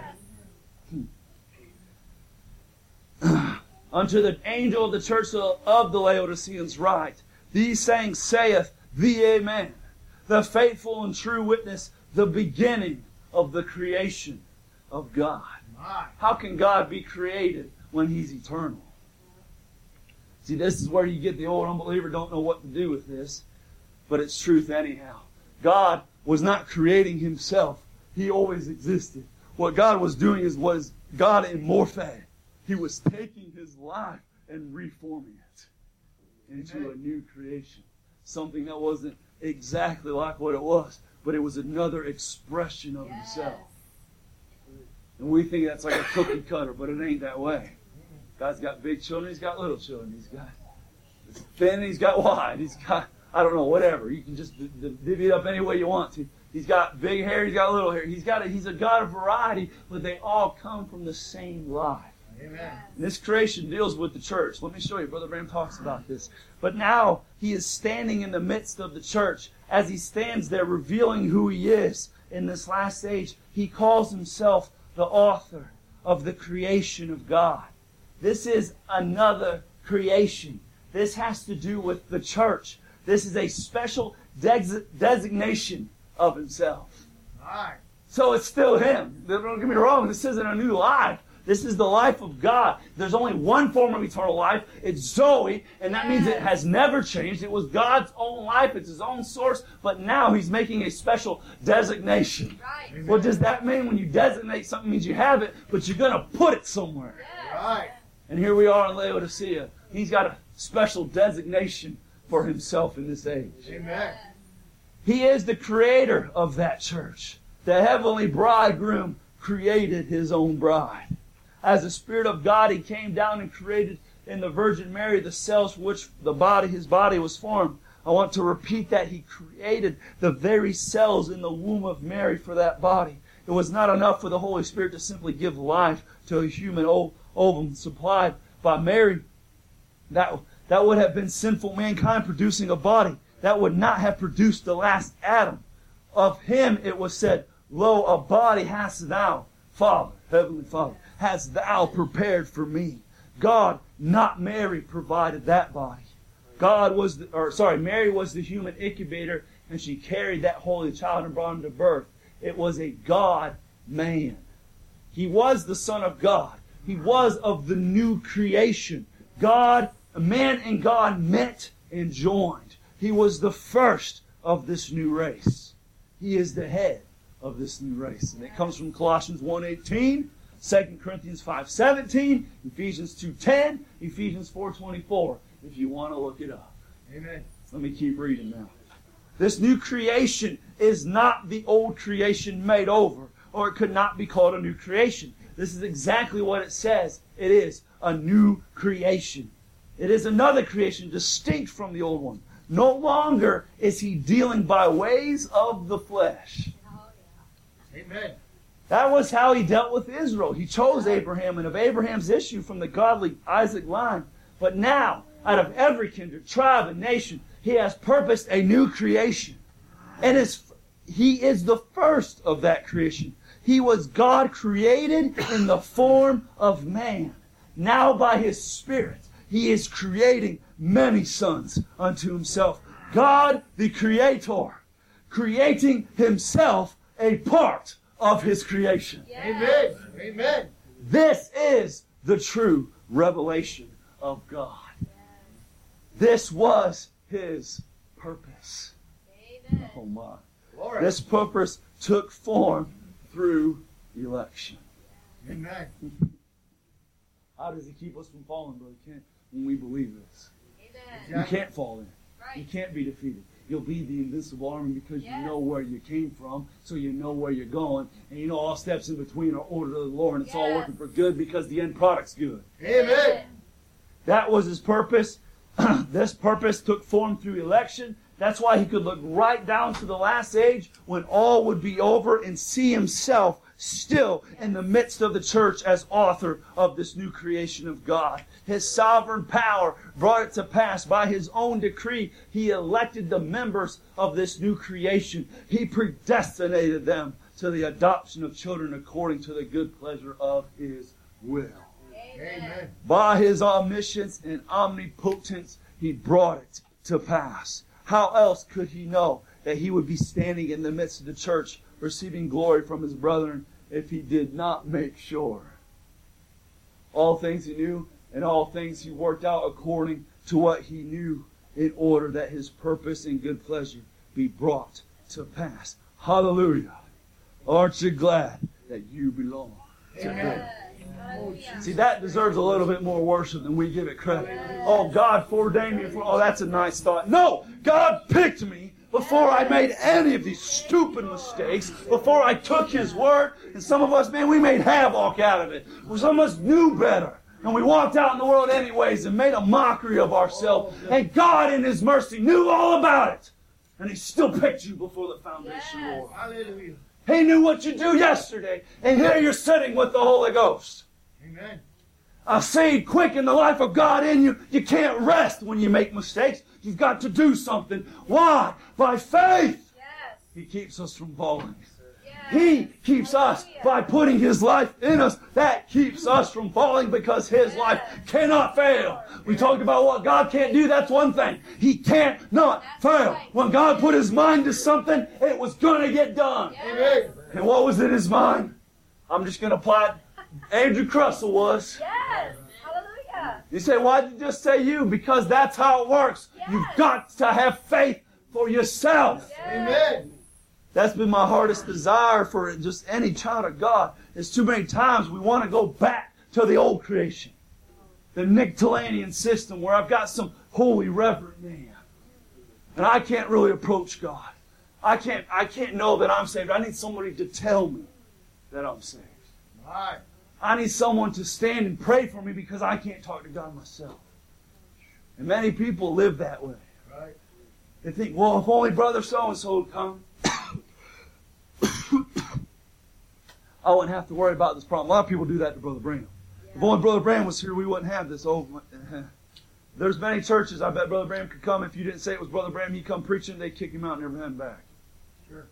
Unto the angel of the church of the Laodiceans write, these sayings saith the Amen, the faithful and true witness, the beginning of the creation of God. My. How can God be created when He's eternal? See, this is where you get the old unbeliever don't know what to do with this, but it's truth anyhow. God was not creating himself. He always existed. What God was doing is was God in morphe. He was taking his life and reforming it into Amen. a new creation. Something that wasn't exactly like what it was, but it was another expression of Yes. himself. And we think that's like a cookie cutter, but it ain't that way. God's got big children, he's got little children. He's got thin, he's got wide. He's got, I don't know, whatever. You can just d- d- divvy it up any way you want to. He's got big hair, he's got little hair. He's got a, he's a God of variety, but they all come from the same life. Amen. And this creation deals with the church. Let me show you. Brother Bram talks about this. But now he is standing in the midst of the church. As he stands there revealing who he is in this last age, he calls himself the author of the creation of God. This is another creation. This has to do with the church. This is a special des- designation of himself. All right. So it's still him. Don't get me wrong. This isn't a new life. This is the life of God. There's only one form of eternal life. It's Zoe, and that means it has never changed. It was God's own life. It's his own source. But now he's making a special designation. Right. What does that mean? When you designate something, it means you have it, but you're going to put it somewhere. Yes. Right. And here we are in Laodicea. He's got a special designation for himself in this age. Amen. He is the creator of that church. The heavenly bridegroom created his own bride. As the Spirit of God, he came down and created in the Virgin Mary the cells for which the body, his body was formed. I want to repeat that. He created the very cells in the womb of Mary for that body. It was not enough for the Holy Spirit to simply give life to a human ovum supplied by Mary. That, that would have been sinful mankind producing a body. That would not have produced the last Adam. Of him it was said, Lo, a body hast thou, Father, Heavenly Father, hast thou prepared for me. God, not Mary, provided that body. God was, the, or sorry, Mary was the human incubator, and she carried that holy child and brought him to birth. It was a God-man. He was the Son of God. He was of the new creation. God, man and God met and joined. He was the first of this new race. He is the head of this new race. And it comes from Colossians one eighteen, Second Corinthians five seventeen, Ephesians two ten, Ephesians four twenty-four, if you want to look it up. Amen. Let me keep reading now. This new creation is not the old creation made over, or it could not be called a new creation. This is exactly what it says. It is a new creation. It is another creation distinct from the old one. No longer is he dealing by ways of the flesh. Oh, yeah. Amen. That was how he dealt with Israel. He chose Abraham, and of Abraham's issue from the godly Isaac line. But now, out of every kindred, tribe, and nation, he has purposed a new creation. And is, he is the first of that creation. He was God created in the form of man. Now by his Spirit, he is creating many sons unto himself. God, the Creator, creating himself a part of his creation. Yes. Amen. Amen. This is the true revelation of God. This was his purpose. Amen. Oh my. Glory. This purpose took form through election. Amen. How does he keep us from falling, Brother Kent? When we believe this. Amen. You can't fall in. You Right. can't be defeated. You'll be the invincible army because you Yes. know where you came from, so you know where you're going, and you know all steps in between are ordered of the Lord, and it's all Yes. working for good because the end product's good. Amen. That was his purpose. This purpose took form through election. That's why he could look right down to the last age when all would be over and see himself still in the midst of the church as author of this new creation of God. His sovereign power brought it to pass. By his own decree, he elected the members of this new creation. He predestinated them to the adoption of children according to the good pleasure of his will. Amen. By his omniscience and omnipotence, he brought it to pass. How else could he know that he would be standing in the midst of the church, receiving glory from his brethren, if he did not make sure? All things he knew, and all things he worked out according to what he knew, in order that his purpose and good pleasure be brought to pass. Hallelujah. Aren't you glad that you belong to Him? Yes. Hallelujah. See, that deserves a little bit more worship than we give it credit. Oh, God foreordained me. For, oh, that's a nice thought. No, God picked me before I made any of these stupid mistakes, before I took His word. And some of us, man, we made havoc out of it. Well, some of us knew better. And we walked out in the world anyways and made a mockery of ourselves. And God in His mercy knew all about it. And He still picked you before the foundation of the world. Hallelujah. He knew what you do yesterday. And here you're sitting with the Holy Ghost. Amen. A seed quick in the life of God in you. You can't rest when you make mistakes. You've got to do something. Why? By faith. Yes. He keeps us from falling. Yes. He keeps us by putting His life in us. That keeps us from falling because His life cannot fail. We talked about what God can't do. That's one thing. He can't not fail. When God put His mind to something, it was going to get done. Amen. And what was in His mind? I'm just going to apply it. Andrew Crussell was. Yes. Hallelujah. You say, why did you just say you? Because that's how it works. Yes. You've got to have faith for yourself. Yes. Amen. That's been my hardest desire for just any child of God. Is too many times we want to go back to the old creation. The Nictolanian system where I've got some holy reverend man. And I can't really approach God. I can't, I can't know that I'm saved. I need somebody to tell me that I'm saved. Right. I need someone to stand and pray for me because I can't talk to God myself. And many people live that way. Right. They think, well, if only Brother so-and-so would come, I wouldn't have to worry about this problem. A lot of people do that to Brother Branham. If only Brother Branham was here, we wouldn't have this. Oh, there's many churches, I bet Brother Branham could come. If you didn't say it was Brother Branham, he'd come preaching, they'd kick him out and never have him back. Sure.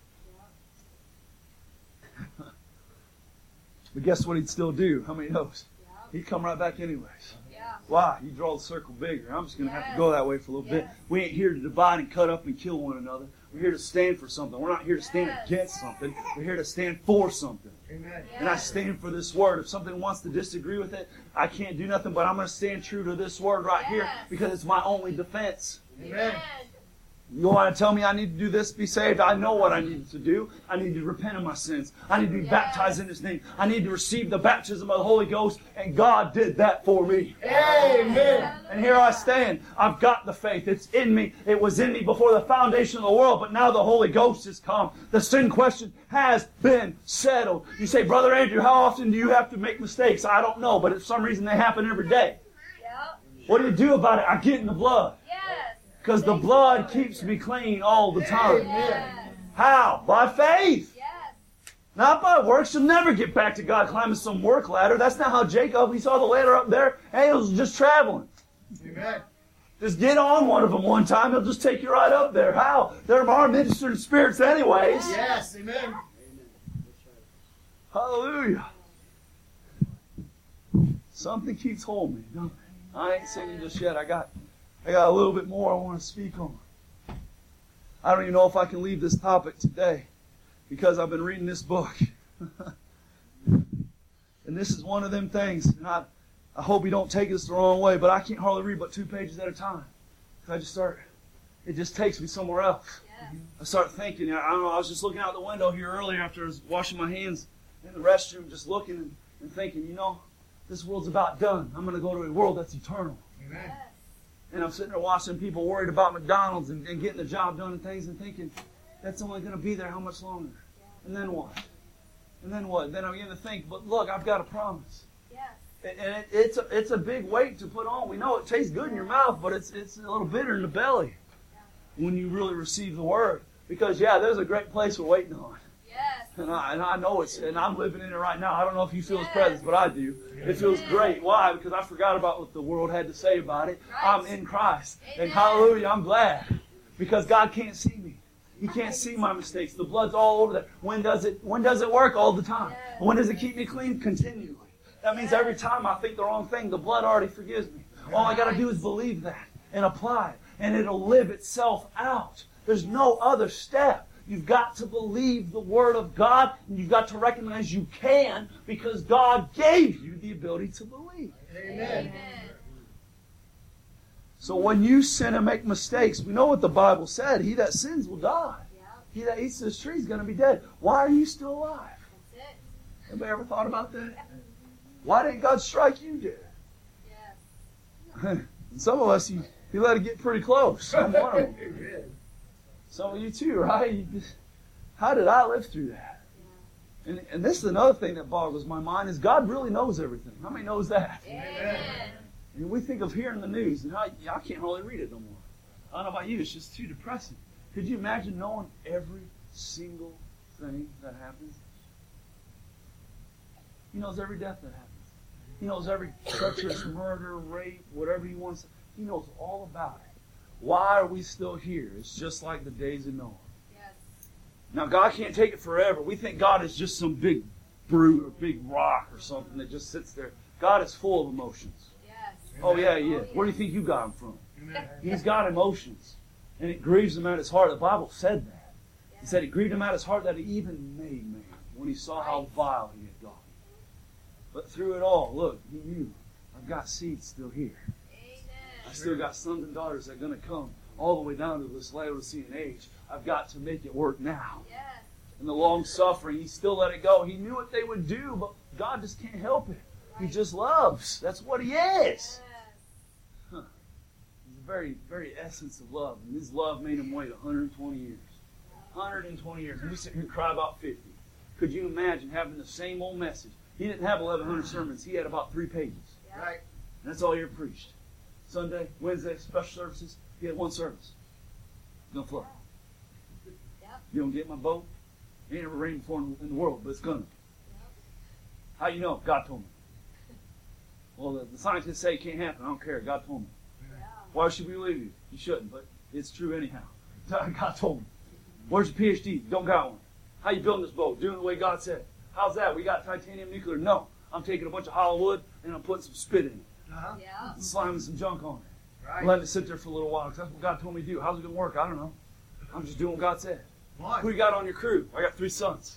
But guess what he'd still do? How many knows? He'd come right back anyways. Yeah. Why? You draw the circle bigger. I'm just going to have to Yes. go that way for a little bit. Yes. We ain't here to divide and cut up and kill one another. We're here to stand for something. We're not here to stand Yes. against something. We're here to stand for something. Amen. And I stand for this word. If something wants to disagree with it, I can't do nothing, but I'm going to stand true to this word right here Yes. because it's my only defense. Amen. You want to tell me I need to do this to be saved? I know what I need to do. I need to repent of my sins. I need to be Yes. baptized in His name. I need to receive the baptism of the Holy Ghost, and God did that for me. Amen. And here I stand. I've got the faith. It's in me. It was in me before the foundation of the world, but now the Holy Ghost has come. The sin question has been settled. You say, Brother Andrew, how often do you have to make mistakes? I don't know, but for some reason they happen every day. Yep. What do you do about it? I get in the blood. Yes. Because the blood keeps me clean all the time. Yes. How? By faith. Yes. Not by works. You'll never get back to God climbing some work ladder. That's not how Jacob, he saw the ladder up there, and he was just traveling. Amen. Just get on one of them one time, he'll just take you right up there. How? They're our ministering spirits anyways. Yes. Amen. Hallelujah. Something keeps holding me, don't it? I ain't singing just yet. I got, I got a little bit more I want to speak on. I don't even know if I can leave this topic today because I've been reading this book. And this is one of them things. And I, I hope you don't take this the wrong way, but I can't hardly read but two pages at a time. I just start, it just takes me somewhere else. Yes. I start thinking, I don't know, I was just looking out the window here earlier after I was washing my hands in the restroom, just looking and, and thinking, you know, this world's about done. I'm going to go to a world that's eternal. Amen. Yes. And I'm sitting there watching people worried about McDonald's and, and getting the job done and things and thinking, that's only going to be there how much longer? And then what? And then what? Then I begin to think, but look, I've got a promise. Yes. And and it, it's, a, it's a big weight to put on. We know it tastes good in your mouth, but it's, it's a little bitter in the belly when you really receive the Word. Because, yeah, there's a great place we're waiting on. Yes. And I, and I know it's, and I'm living in it right now. I don't know if you feel His presence, but I do. It feels great. Why? Because I forgot about what the world had to say about it. I'm in Christ. And hallelujah, I'm glad. Because God can't see me. He can't see my mistakes. The blood's all over there. When does it, when does it work? All the time. When does it keep me clean? Continually. That means every time I think the wrong thing, the blood already forgives me. All I got to do is believe that and apply it. And it'll live itself out. There's no other step. You've got to believe the Word of God, and you've got to recognize you can because God gave you the ability to believe. Amen. So when you sin and make mistakes, we know what the Bible said. He that sins will die. He that eats this tree is going to be dead. Why are you still alive? That's it. Anybody ever thought about that? Why didn't God strike you dead? Yes. And some of us, you, you let it get pretty close. I'm one of them. Some of you too, right? You just, how did I live through that? And, and this is another thing that boggles my mind is God really knows everything. How many knows that? Amen. And we think of hearing the news, and I, I can't hardly read it no more. I don't know about you, it's just too depressing. Could you imagine knowing every single thing that happens? He knows every death that happens. He knows every treacherous murder, rape, whatever he wants. He knows all about it. Why are we still here? It's just like the days of Noah. Yes. Now, God can't take it forever. We think God is just some big brute or big rock or something that just sits there. God is full of emotions. Yes. Oh, yeah, he is. Where do you think you got him from? He's got emotions. And it grieves him at his heart. The Bible said that. He said it grieved him at his heart that he even made man when he saw how vile he had gone. But through it all, look, he knew, I've got seeds still here. I still got sons and daughters that are going to come all the way down to this Laodicean age. I've got to make it work now. Yes. And the long suffering, he still let it go. He knew what they would do, but God just can't help it. He just loves. That's what he is. Yes. Huh. He's the very, very essence of love. And his love made him wait one hundred twenty years. one hundred twenty years. And we sit here and cry about fifty. Could you imagine having the same old message? He didn't have eleven hundred sermons. He had about three pages. Right. And that's all he ever preached. Sunday, Wednesday, special services. He had one service. It's going to flood. Yep. You don't get my boat? It ain't ever rained before in the world, but it's going to. How you know? God told me. Well, the, the scientists say it can't happen. I don't care. God told me. Yeah. Why should we believe you? You shouldn't, but it's true anyhow. God told me. Where's your P H D? Don't got one. How you building this boat? Doing it the way God said. How's that? We got titanium nuclear? No. I'm taking a bunch of hollow wood and I'm putting some spit in it. Uh-huh. Yeah. And slamming some junk on it. Right. Letting it sit there for a little while because that's what God told me to do. How's it going to work? I don't know. I'm just doing what God said. Why? Who you got on your crew? I got three sons.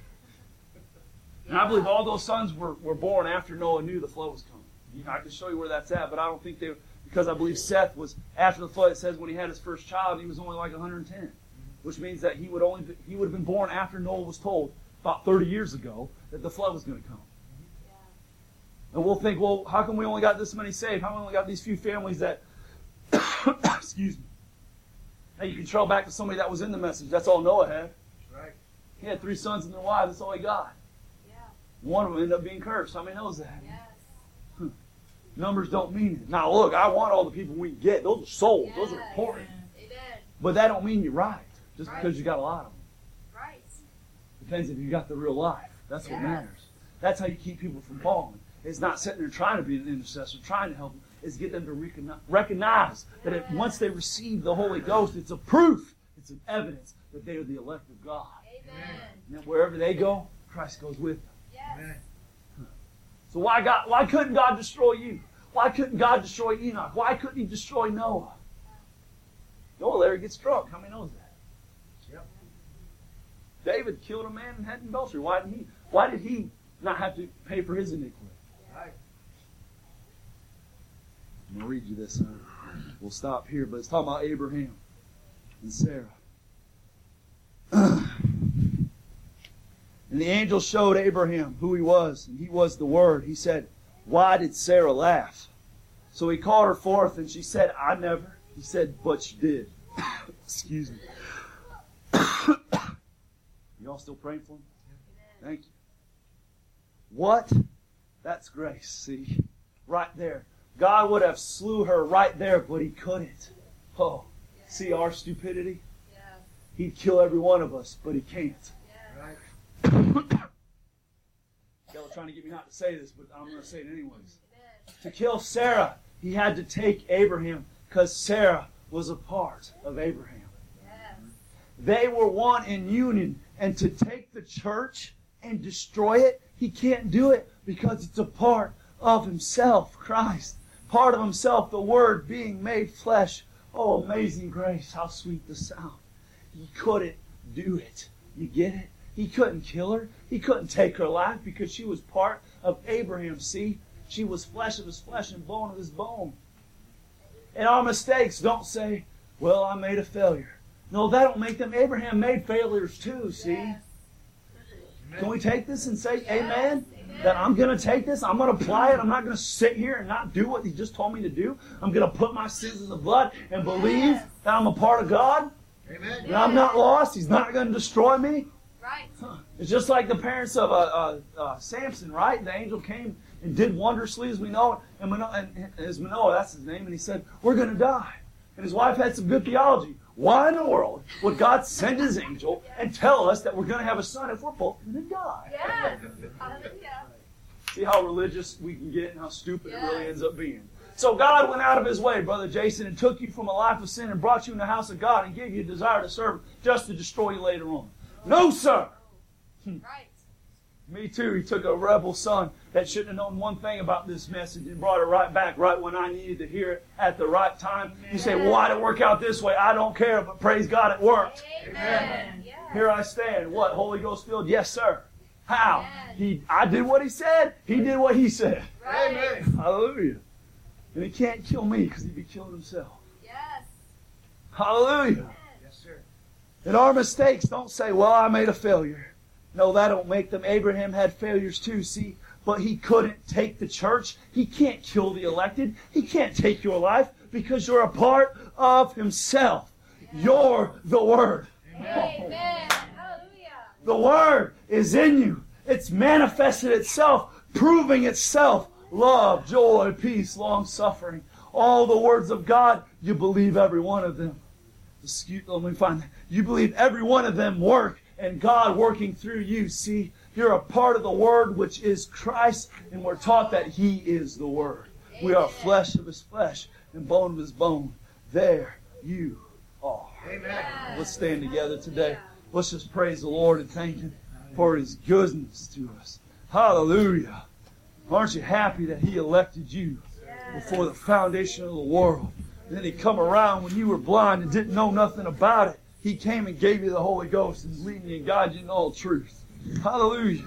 And I believe all those sons were, were born after Noah knew the flood was coming. You know, I can show you where that's at, but I don't think they were, because I believe Seth was, after the flood, it says when he had his first child, he was only like one hundred ten. Which means that he would only be, he would have been born after Noah was told about thirty years ago that the flood was going to come. Yeah. And we'll think, well, how come we only got this many saved? How come we only got these few families that, excuse me. Now you can trail back to somebody that was in the message. That's all Noah had. Right. He had three sons and their wives. That's all he got. Yeah. One of them ended up being cursed. How many knows that? Yes. Numbers don't mean it. Now look, I want all the people we can get. Those are souls. Yes. Those are important. Amen. But that don't mean you're right. Just Right. because you got a lot of them. Right. Depends if you got the real life. That's what Yes. matters. That's how you keep people from falling. It's not sitting there trying to be an intercessor, trying to help them. It's get them to recognize, recognize that if, once they receive the Holy Ghost, it's a proof, it's an evidence that they are the elect of God. Amen. And that wherever they go, Christ goes with them. Yes. Amen. So why God? Why couldn't God destroy you? Why couldn't God destroy Enoch? Why couldn't He destroy Noah? Noah there gets drunk. How many knows that? Yep. David killed a man and had adultery. Why didn't he? Why did he not have to pay for his iniquity? Right. I'm going to read you this. Uh, we'll stop here, but it's talking about Abraham and Sarah. And the angel showed Abraham who he was, and he was the Word. He said, "Why did Sarah laugh?" So he called her forth, and she said, "I never." He said, "But you did." Excuse me. You all still praying for him? Thank you. What? That's grace, see? Right there. God would have slew her right there, but He couldn't. Oh, see our stupidity? Yeah. He'd kill every one of us, but He can't. Yeah. Right. Y'all are trying to get me not to say this, but I'm going to say it anyways. Amen. To kill Sarah, He had to take Abraham because Sarah was a part of Abraham. Yes. They were one in union. And to take the church and destroy it, He can't do it because it's a part of Himself, Christ. Part of Himself, the Word being made flesh. Oh, amazing grace, how sweet the sound. He couldn't do it. You get it? He couldn't kill her. He couldn't take her life because she was part of Abraham. See? She was flesh of his flesh and bone of his bone. And our mistakes, don't say, "Well, I made a failure." No, that don't make them. Abraham made failures too, see? Yes. Can we take this and say Yes. amen? Amen. That I'm going to take this, I'm going to apply it. I'm not going to sit here and not do what He just told me to do. I'm going to put my sins in the blood and believe Yes. that I'm a part of God. Amen. And I'm not lost. He's not going to destroy me. Right. It's just like the parents of uh, uh, uh, Samson, right? The angel came and did wondrously, as we know, and, Manoah, and as Manoah, that's his name, and he said, "We're going to die." And his wife had some good theology. Why in the world would God send His angel and tell us that we're going to have a son if we're both going to die? Yes. Hallelujah. See how religious we can get and how stupid it really Yes. ends up being. So God went out of His way, Brother Jason, and took you from a life of sin and brought you in the house of God and gave you a desire to serve Him just to destroy you later on. No, sir. Right. Me too. He took a rebel son that shouldn't have known one thing about this message and brought it right back right when I needed to hear it at the right time. You say, well, why did it work out this way? I don't care, but praise God, it worked. Amen. Yes. Here I stand. What? Holy Ghost filled? Yes, sir. How? Amen. He, I did what He said. He did what He said. Right. Amen. Hallelujah. And He can't kill me because He'd be killing Himself. Yes. Hallelujah. Yes, sir. And our mistakes, don't say, well, I made a failure. No, that don't make them. Abraham had failures too, see? But he couldn't take the church. He can't kill the elected. He can't take your life because you're a part of Himself. You're the Word. Amen. Hallelujah. The Word is in you. It's manifested itself, proving itself. Love, joy, peace, long-suffering. All the words of God, you believe every one of them. Excuse, let me find that. You believe every one of them work, and God working through you. See, you're a part of the Word, which is Christ, and we're taught that He is the Word. We are flesh of His flesh and bone of His bone. There you are. Amen. Let's stand together today. Let's just praise the Lord and thank Him for His goodness to us. Hallelujah. Aren't you happy that He elected you before the foundation of the world? And then He come around when you were blind and didn't know nothing about it. He came and gave you the Holy Ghost and is leading you and guiding you in all truth. Hallelujah.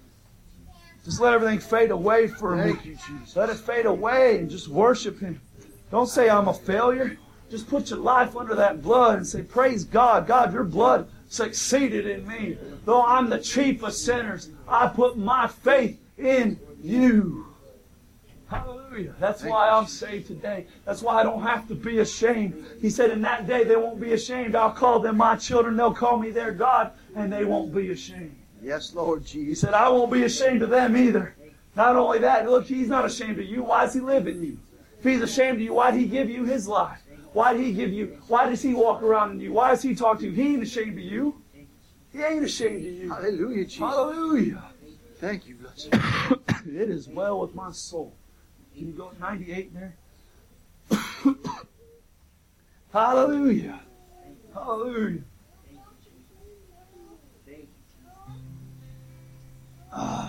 Just let everything fade away for a minute. Thank you, Jesus. Let it fade away and just worship Him. Don't say I'm a failure. Just put your life under that blood and say, praise God. God, your blood succeeded in me. Though I'm the chief of sinners, I put my faith in you. Hallelujah. That's why I'm saved today. That's why I don't have to be ashamed. He said, in that day they won't be ashamed. I'll call them my children. They'll call me their God, and they won't be ashamed. Yes, Lord He Jesus. said, I won't be ashamed of them either. Not only that, look, He's not ashamed of you. Why does He live in you? If He's ashamed of you, why did He give you His life? Why did He give you? Why does He walk around in you? Why does He talk to you? He ain't ashamed of you. He ain't ashamed of you. Hallelujah, Jesus. Hallelujah. Thank you, blessed. It is well with my soul. Can you go at ninety-eight there? Hallelujah. Hallelujah. Ah.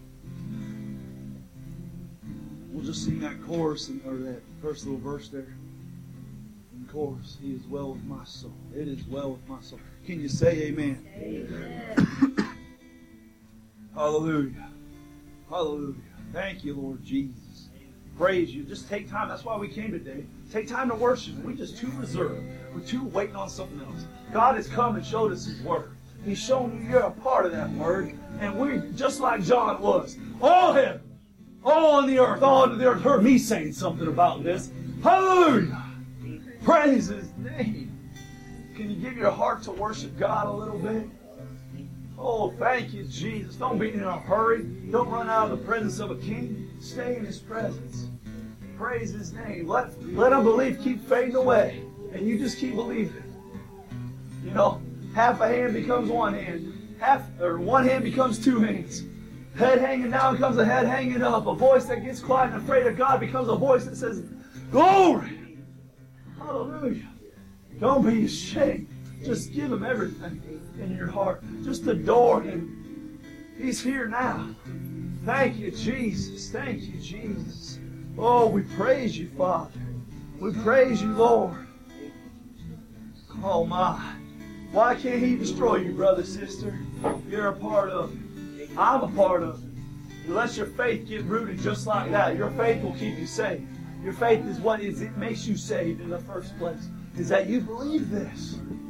We'll just sing that chorus and, or that first little verse there. In the chorus, He is well with my soul. It is well with my soul. Can you say amen? Amen. Hallelujah. Hallelujah. Thank you, Lord Jesus. Praise you. Just take time. That's why we came today. Take time to worship. We're just too reserved. We're too waiting on something else. God has come and showed us His Word. He's shown you you're a part of that Word. And we, just like John was, all heaven, all on the earth, all under the earth, heard me saying something about this. Hallelujah. Praise His name. Can you give your heart to worship God a little bit? Oh, thank you, Jesus. Don't be in a hurry. Don't run out of the presence of a king. Stay in His presence. Praise His name. Let, let unbelief keep fading away. And you just keep believing. You know, half a hand becomes one hand. Half or one hand becomes two hands. Head hanging down becomes a head hanging up. A voice that gets quiet and afraid of God becomes a voice that says, glory. Hallelujah. Don't be ashamed. Just give Him everything in your heart. Just adore Him. He's here now. Thank you, Jesus. Thank you, Jesus. Oh, we praise you, Father. We praise you, Lord. Oh, my. Why can't He destroy you, brother, sister? You're a part of it. I'm a part of it. You let your faith get rooted just like that. Your faith will keep you saved. Your faith is what is it makes you saved in the first place. Is that you believe this.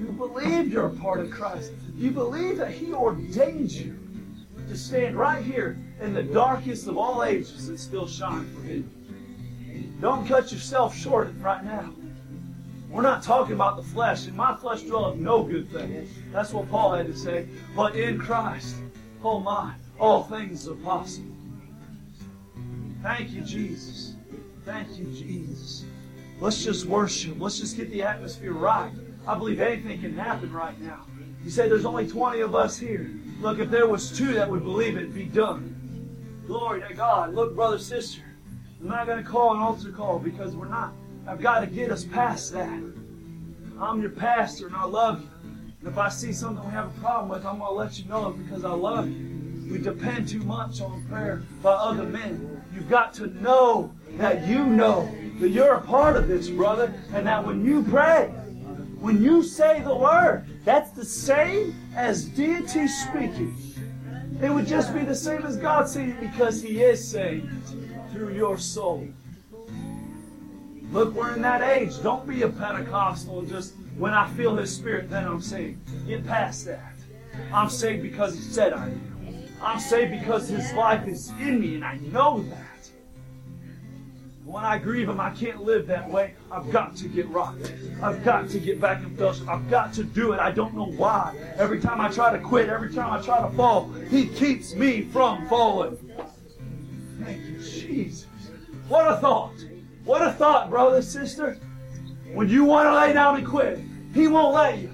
You believe you're a part of Christ. You believe that He ordained you to stand right here in the darkest of all ages and still shine for Him. Don't cut yourself short right now. We're not talking about the flesh. In my flesh dwelleth no good thing. That's what Paul had to say. But in Christ, oh my, all things are possible. Thank you, Jesus. Thank you, Jesus. Let's just worship. Let's just get the atmosphere right. I believe anything can happen right now. You say there's only twenty of us here. Look, if there was two that would believe it, it'd be done. Glory to God. Look, brother, sister, I'm not going to call an altar call because we're not. I've got to get us past that. I'm your pastor and I love you. And if I see something we have a problem with, I'm going to let you know it because I love you. We depend too much on prayer by other men. You've got to know that you know that you're a part of this, brother, and that when you pray, when you say the word, that's the same as deity speaking. It would just be the same as God saying it because He is saying it through your soul. Look, we're in that age. Don't be a Pentecostal and just, when I feel His Spirit, then I'm saved. Get past that. I'm saved because He said I am. I'm saved because His life is in me and I know that. When I grieve Him, I can't live that way. I've got to get right. I've got to get back in fellowship. I've got to do it. I don't know why. Every time I try to quit, every time I try to fall, He keeps me from falling. Thank you, Jesus. What a thought. What a thought, brother, sister. When you want to lay down and quit, He won't let you.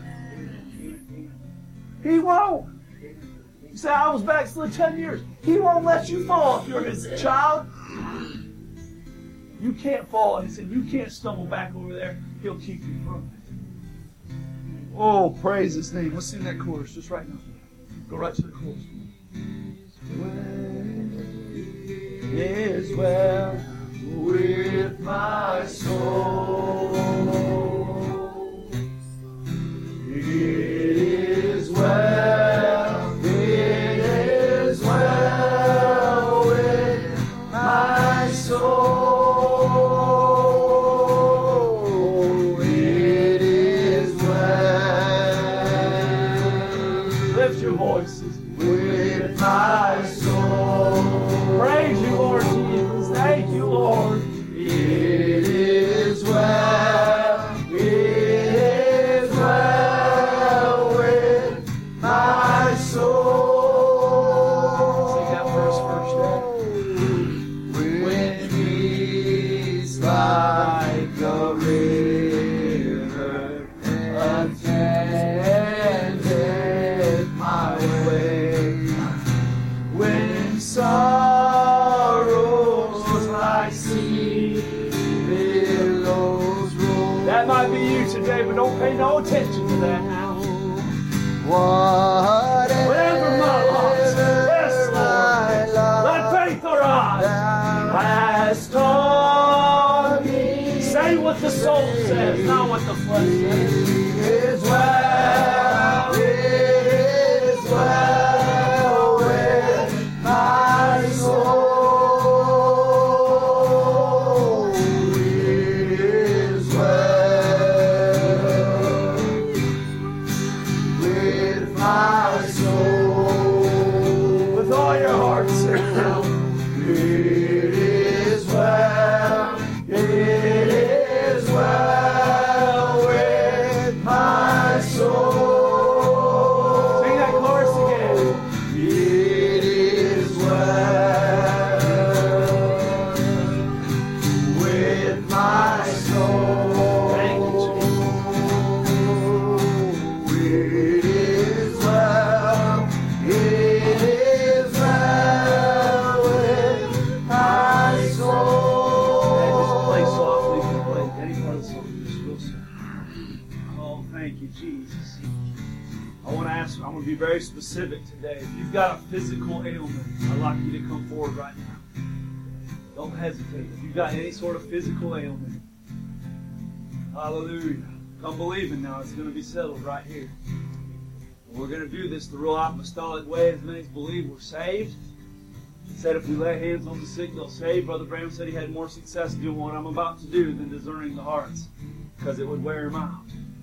He won't. You say, I was backslid ten years. He won't let you fall if you're His child. You can't fall. He said, you can't stumble back over there. He'll keep you from it. Oh, praise His name. Let's sing that chorus just right now. Go right to the chorus. It is well with my soul. It is well. It is well with my soul. Voices with my soul. Praise you, Lord Jesus. Thank you, Lord. It is well. It is well with my soul. Sing that verse first, Dad. When He's like a river attended my way, when sorrows like sea billows roll. That might be you today, but don't pay no attention to that now. Whatever, whatever my loss, yes, Lord, let faith arise. Has taught me. Say what the soul says, not what the flesh says. Is well. Well with my soul. It is well with my soul. With all your heart, sing now. It is well. It is well with my soul. Be very specific today. If you've got a physical ailment, I'd like you to come forward right now. Don't hesitate. If you've got any sort of physical ailment, hallelujah. Come believing now. It's going to be settled right here. We're going to do this the real apostolic way. As many as believe we're saved. He said if we lay hands on the sick, they'll save. Brother Branham said he had more success doing what I'm about to do than discerning the hearts, because it would wear him out.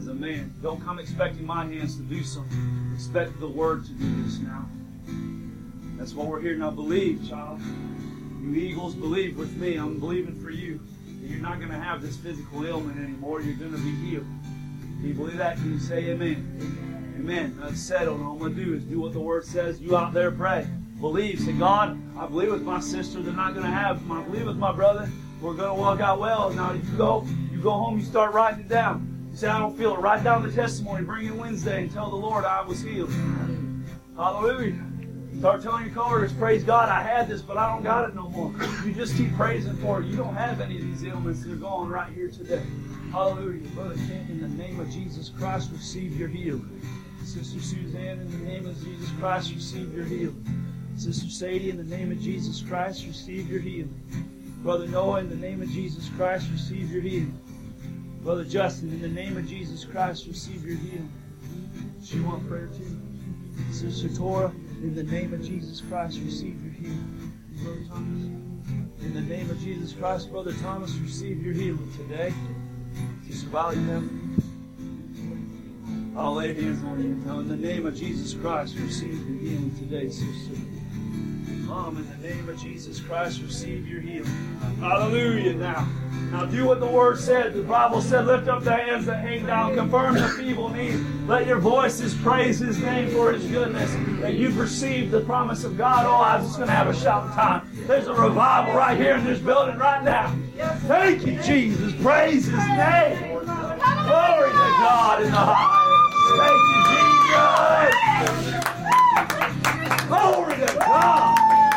as a man. Don't come expecting my hands to do something. Expect the Word to do this now. That's what we're here now. Believe, child. You eagles, believe with me. I'm believing for you. You're not going to have this physical ailment anymore. You're going to be healed. Can you believe that? Can you say amen? Amen. That's settled. All I'm going to do is do what the Word says. You out there pray. Believe. Say, God, I believe with my sister they're not going to have. I believe with my brother we're going to walk out well. Now you go, you go home, you start writing it down. You say, I don't feel it. Write down the testimony. Bring it Wednesday and tell the Lord I was healed. Hallelujah. Start telling your coworkers, praise God, I had this, but I don't got it no more. You just keep praising for it. You don't have any of these ailments that are going right here today. Hallelujah. Brother Kent, in the name of Jesus Christ, receive your healing. Sister Suzanne, in the name of Jesus Christ, receive your healing. Sister Sadie, in the name of Jesus Christ, receive your healing. Brother Noah, in the name of Jesus Christ, receive your healing. Brother Justin, in the name of Jesus Christ, receive your healing. She want prayer too. Sister Tora, in the name of Jesus Christ, receive your healing. Brother Thomas, in the name of Jesus Christ, Brother Thomas, receive your healing today. Sister Valley, I'll lay hands on you. Now, in the name of Jesus Christ, receive your healing today, sister. Mom, in the name of Jesus Christ, receive your healing. Hallelujah. Now, now do what the Word said. The Bible said, lift up the hands that hang down, confirm the feeble knees. Let your voices praise His name for His goodness. That you've received the promise of God. Oh, I was just going to have a shout time. There's a revival right here in this building right now. Thank you, Jesus. Praise His name. Glory to God in the highest. Thank you, Jesus. Glory to God.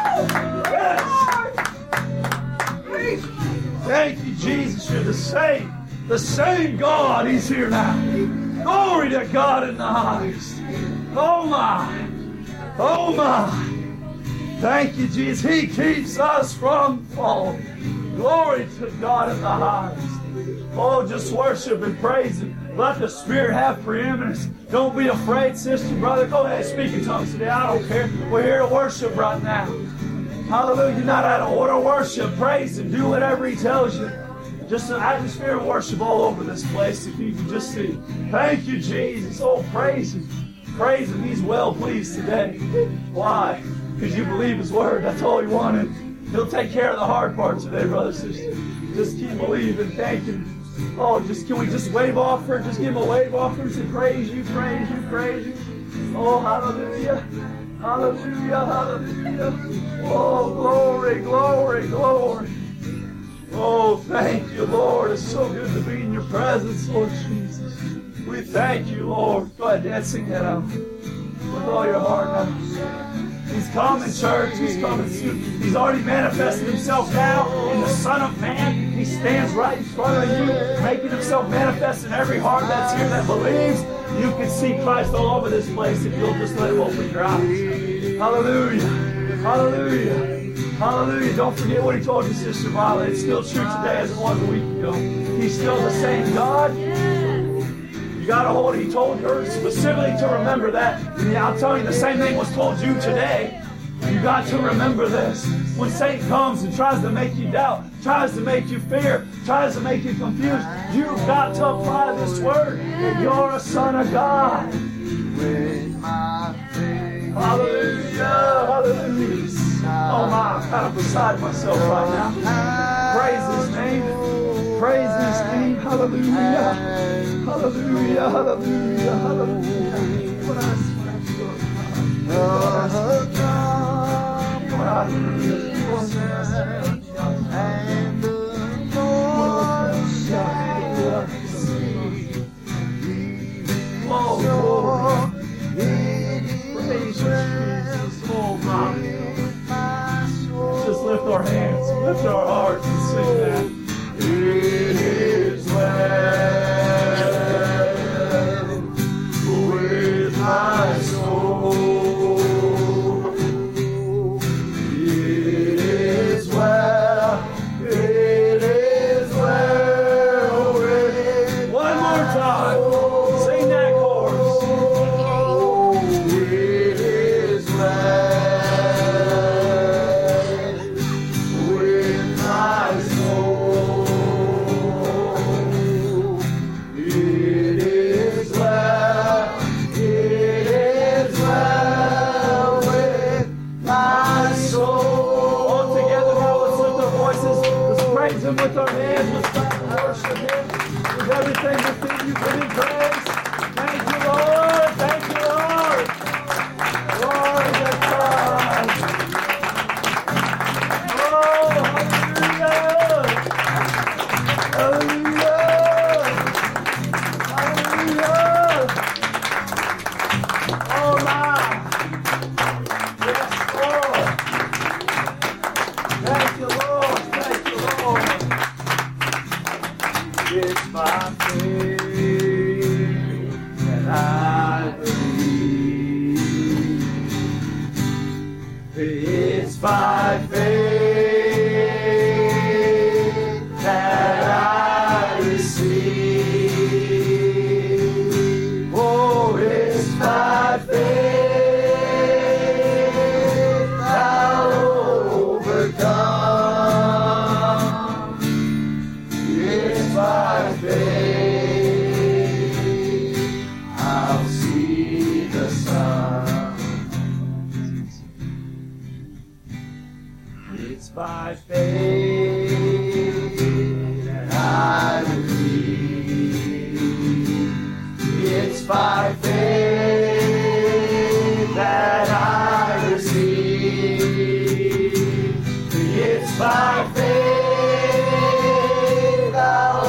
Yes. Thank you, Jesus. You're the same. The same God. He's here now. Glory to God in the highest. Oh my. Oh my. Thank you, Jesus. He keeps us from falling. Glory to God in the highest. Oh, just worship and praise Him. Let the Spirit have preeminence. Don't be afraid, sister, brother. Go ahead and speak in tongues today. I don't care. We're here to worship right now. Hallelujah. You're not out of order. Worship, praise Him. Do whatever He tells you. Just an atmosphere of worship all over this place. If you can just see. Thank you, Jesus. Oh, praise Him. Praise Him. He's well pleased today. Why? Because you believe His Word. That's all He wanted. He'll take care of the hard part today, brother, sister. Just keep believing. Thank Him. Oh, just can we just wave off her? Just give Him a wave off her and say, praise you, praise you, praise you. Oh, hallelujah. Hallelujah, hallelujah. Oh, glory, glory, glory. Oh, thank you, Lord. It's so good to be in your presence, Lord Jesus. We thank you, Lord. Go ahead, Dad, sing that out with all your heart now. He's coming, church. He's coming soon. He's already manifested Himself now in the Son of Man. He stands right in front of you, making Himself manifest in every heart that's here that believes. You can see Christ all over this place if you'll just let Him open your eyes. Hallelujah. Hallelujah. Hallelujah. Don't forget what He told you, Sister Violet. It's still true today as it was a week ago. He's still the same God. You got to hold it. He told her specifically to remember that. And I'll tell you, the same thing was told you today. You got to remember this. When Satan comes and tries to make you doubt, tries to make you fear, tries to make you confused, you've got to apply this word that you're a son of God. Hallelujah, hallelujah. Oh my, I'm kind of beside myself right now. Praise His name. Praise His name. Hallelujah. Hallelujah, hallelujah, hallelujah. When I, when I feel it, and the Lord shall see. Oh, Lord, praise Jesus. Oh, my. Just lift our hands, lift our hearts and sing that. It is well. My soul, it is well, it is well with one more time, sing that chorus. It is well with my soul. praise Him with our hands. Let's clap and worship Him with everything within you. Give Him praise. Thank you, Lord. Thank you, Lord. Glory to God. Oh, hallelujah. Hallelujah. Hallelujah. Oh, my. Yes, Lord. Thank you, Lord. Thank you, Lord. It's by faith that I believe. It's by faith that I receive. Oh, it's by faith I'll overcome. It's by faith I'll see the sun. It's by faith that I believe. It's by faith that I receive. It's by faith I'll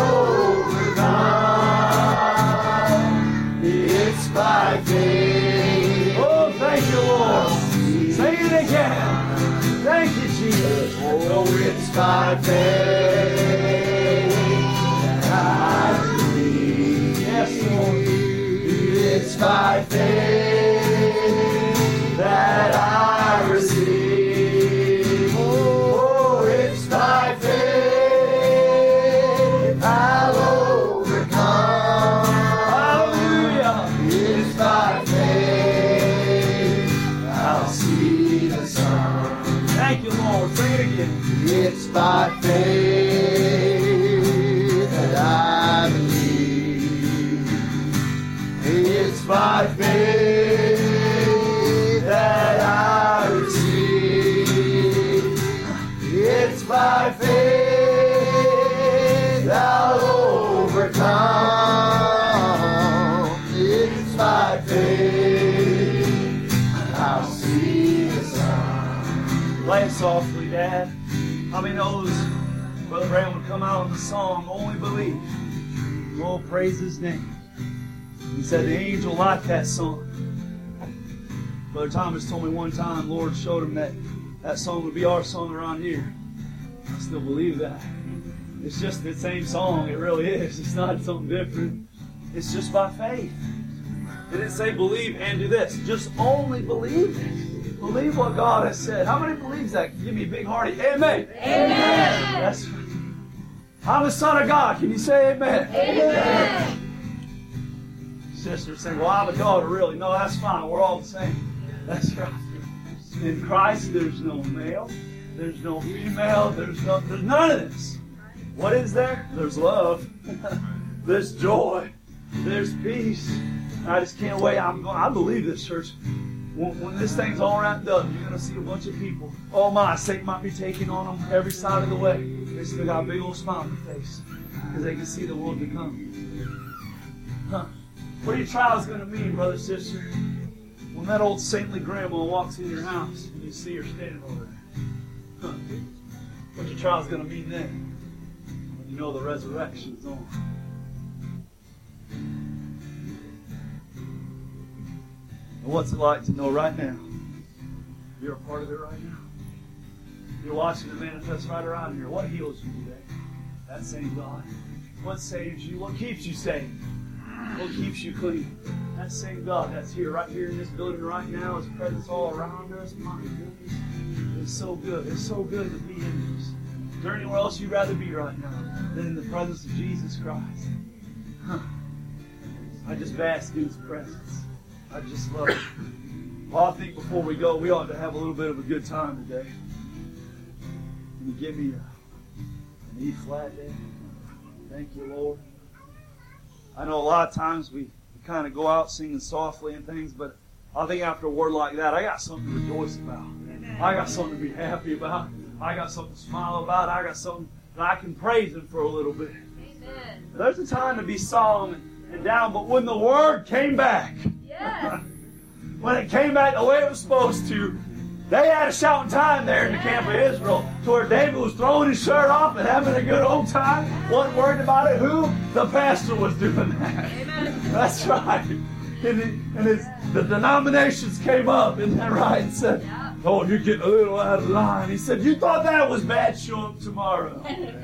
overcome. It's by faith. Oh, thank you, Lord. Sing it again. Thank you, Jesus. Oh, it's by faith that I believe. Yes, Lord. It's by faith that I receive. Oh, it's by faith I'll overcome. Hallelujah. It's by faith I'll see the sun. Thank you, Lord. Sing it again. It's by faith that I believe. It's by faith that I receive. It's by faith I'll overcome. It's by faith I'll see the sun. Play it softly, Dad. How many knows Brother Graham would come out with the song, Only Believe? Oh, praise His name. He said the angel liked that song. Brother Thomas told me one time, Lord showed him that that song would be our song around here. I still believe that. It's just the same song. It really is. It's not something different. It's just by faith. It didn't say believe and do this. Just only believe it. Believe what God has said. How many believes that? Give me a big hearty amen. Amen. That's right. I'm the Son of God. Can you say amen? Amen. Sister saying, well, I'm a daughter, really. No, that's fine. We're all the same. That's right. In Christ, there's no male. There's no female. There's no, there's none of this. What is there? There's love. There's joy. There's peace. I just can't wait. I'm going. I believe this, church. When, when this thing's all wrapped up, you're going to see a bunch of people. Oh my, Satan might be taking on them every side of the way. They still got a big old smile on their face because they can see the world to come. Huh. What are your trials going to mean, brother, sister? When that old saintly grandma walks in your house and you see her standing over there. Huh. What your trials going to mean then? When you know the resurrection's on. And what's it like to know right now? You're a part of it right now. You're watching it manifest right around here. What heals you today? That same God. What saves you? What keeps you saved? What keeps you clean? That same God that's here, right here in this building right now. His presence all around us. My goodness. It's so good. It's so good to be in this. Is there anywhere else you'd rather be right now than in the presence of Jesus Christ? Huh. I just bask in His presence. I just love it. Well, I think before we go, we ought to have a little bit of a good time today. Can you give me a, an E flat there? Thank you, Lord. I know a lot of times we, we kind of go out singing softly and things, but I think after a word like that, I got something to rejoice about. I got something to be happy about. I got something to smile about. I got something and I can praise Him for a little bit. Amen. There's a time to be solemn and down, but when the Word came back, Yes. when it came back the way it was supposed to, they had a shouting time there in the camp of Israel to where David was throwing his shirt off and having a good old time. Wasn't worried about it. Who? The pastor was doing that. Amen. That's right. And, it, and it's, the denominations came up, isn't that right? And said, Yeah. oh, you're getting a little out of line. He said, you thought that was bad? Show up tomorrow.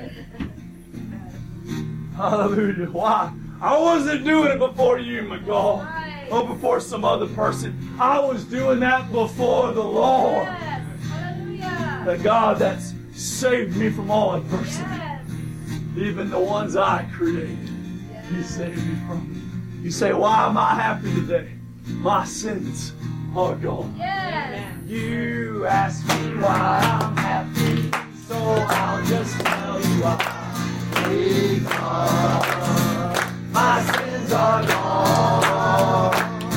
Hallelujah. Why? I wasn't doing it before you, McGall. Right. Or before some other person. I was doing that before the Lord. Yes. Hallelujah. The God that's saved me from all adversity. Yes. Even the ones I created. He saved me from. You say, why am I happy today? My sins are gone. Yes. You ask me why I'm happy, so I'll just tell you why. Because my sins are gone.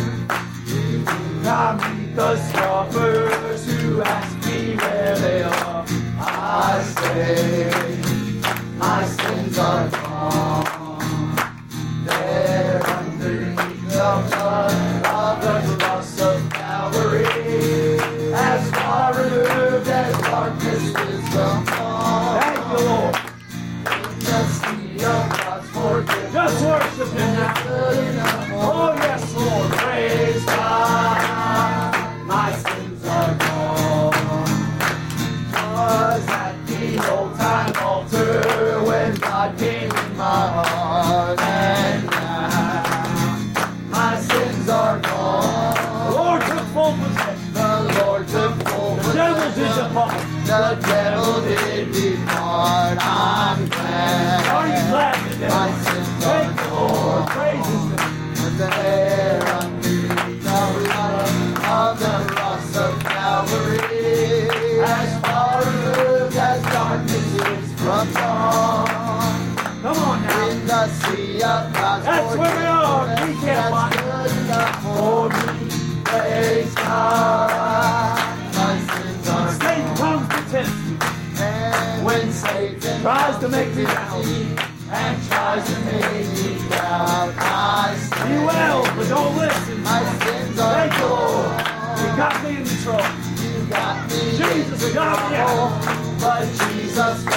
I meet the scoffers who ask me where they are. I say, my sins are gone. They're underneath the blood of the cross of Calvary, as far removed as darkness is from dawn. Thank you, Lord. In the sea of God's forgiveness, just worship Him now. Oh yes, Lord, praise God. My sins are gone. 'Twas at the old time altar when God came in my heart, and now my sins are gone. The Lord took full possession. The Lord took full possession. The devil did depart. The devil did depart. I'm glad. Are you glad today? My sins are gone. Thank the Lord. Praise His name. There underneath the blood of the cross of Calvary, as far removed as darkness is from dawn. Come on now. In the sea of God's that's where we are. We can't find good enough for me. Praise God. My sins are gone. Satan comes to tempt me, and when Satan tries to make me down and tries to make me doubt, I say, be well, but don't listen. My sins are thank you, Lord. You got me in control. You got me. Jesus got me out. But Jesus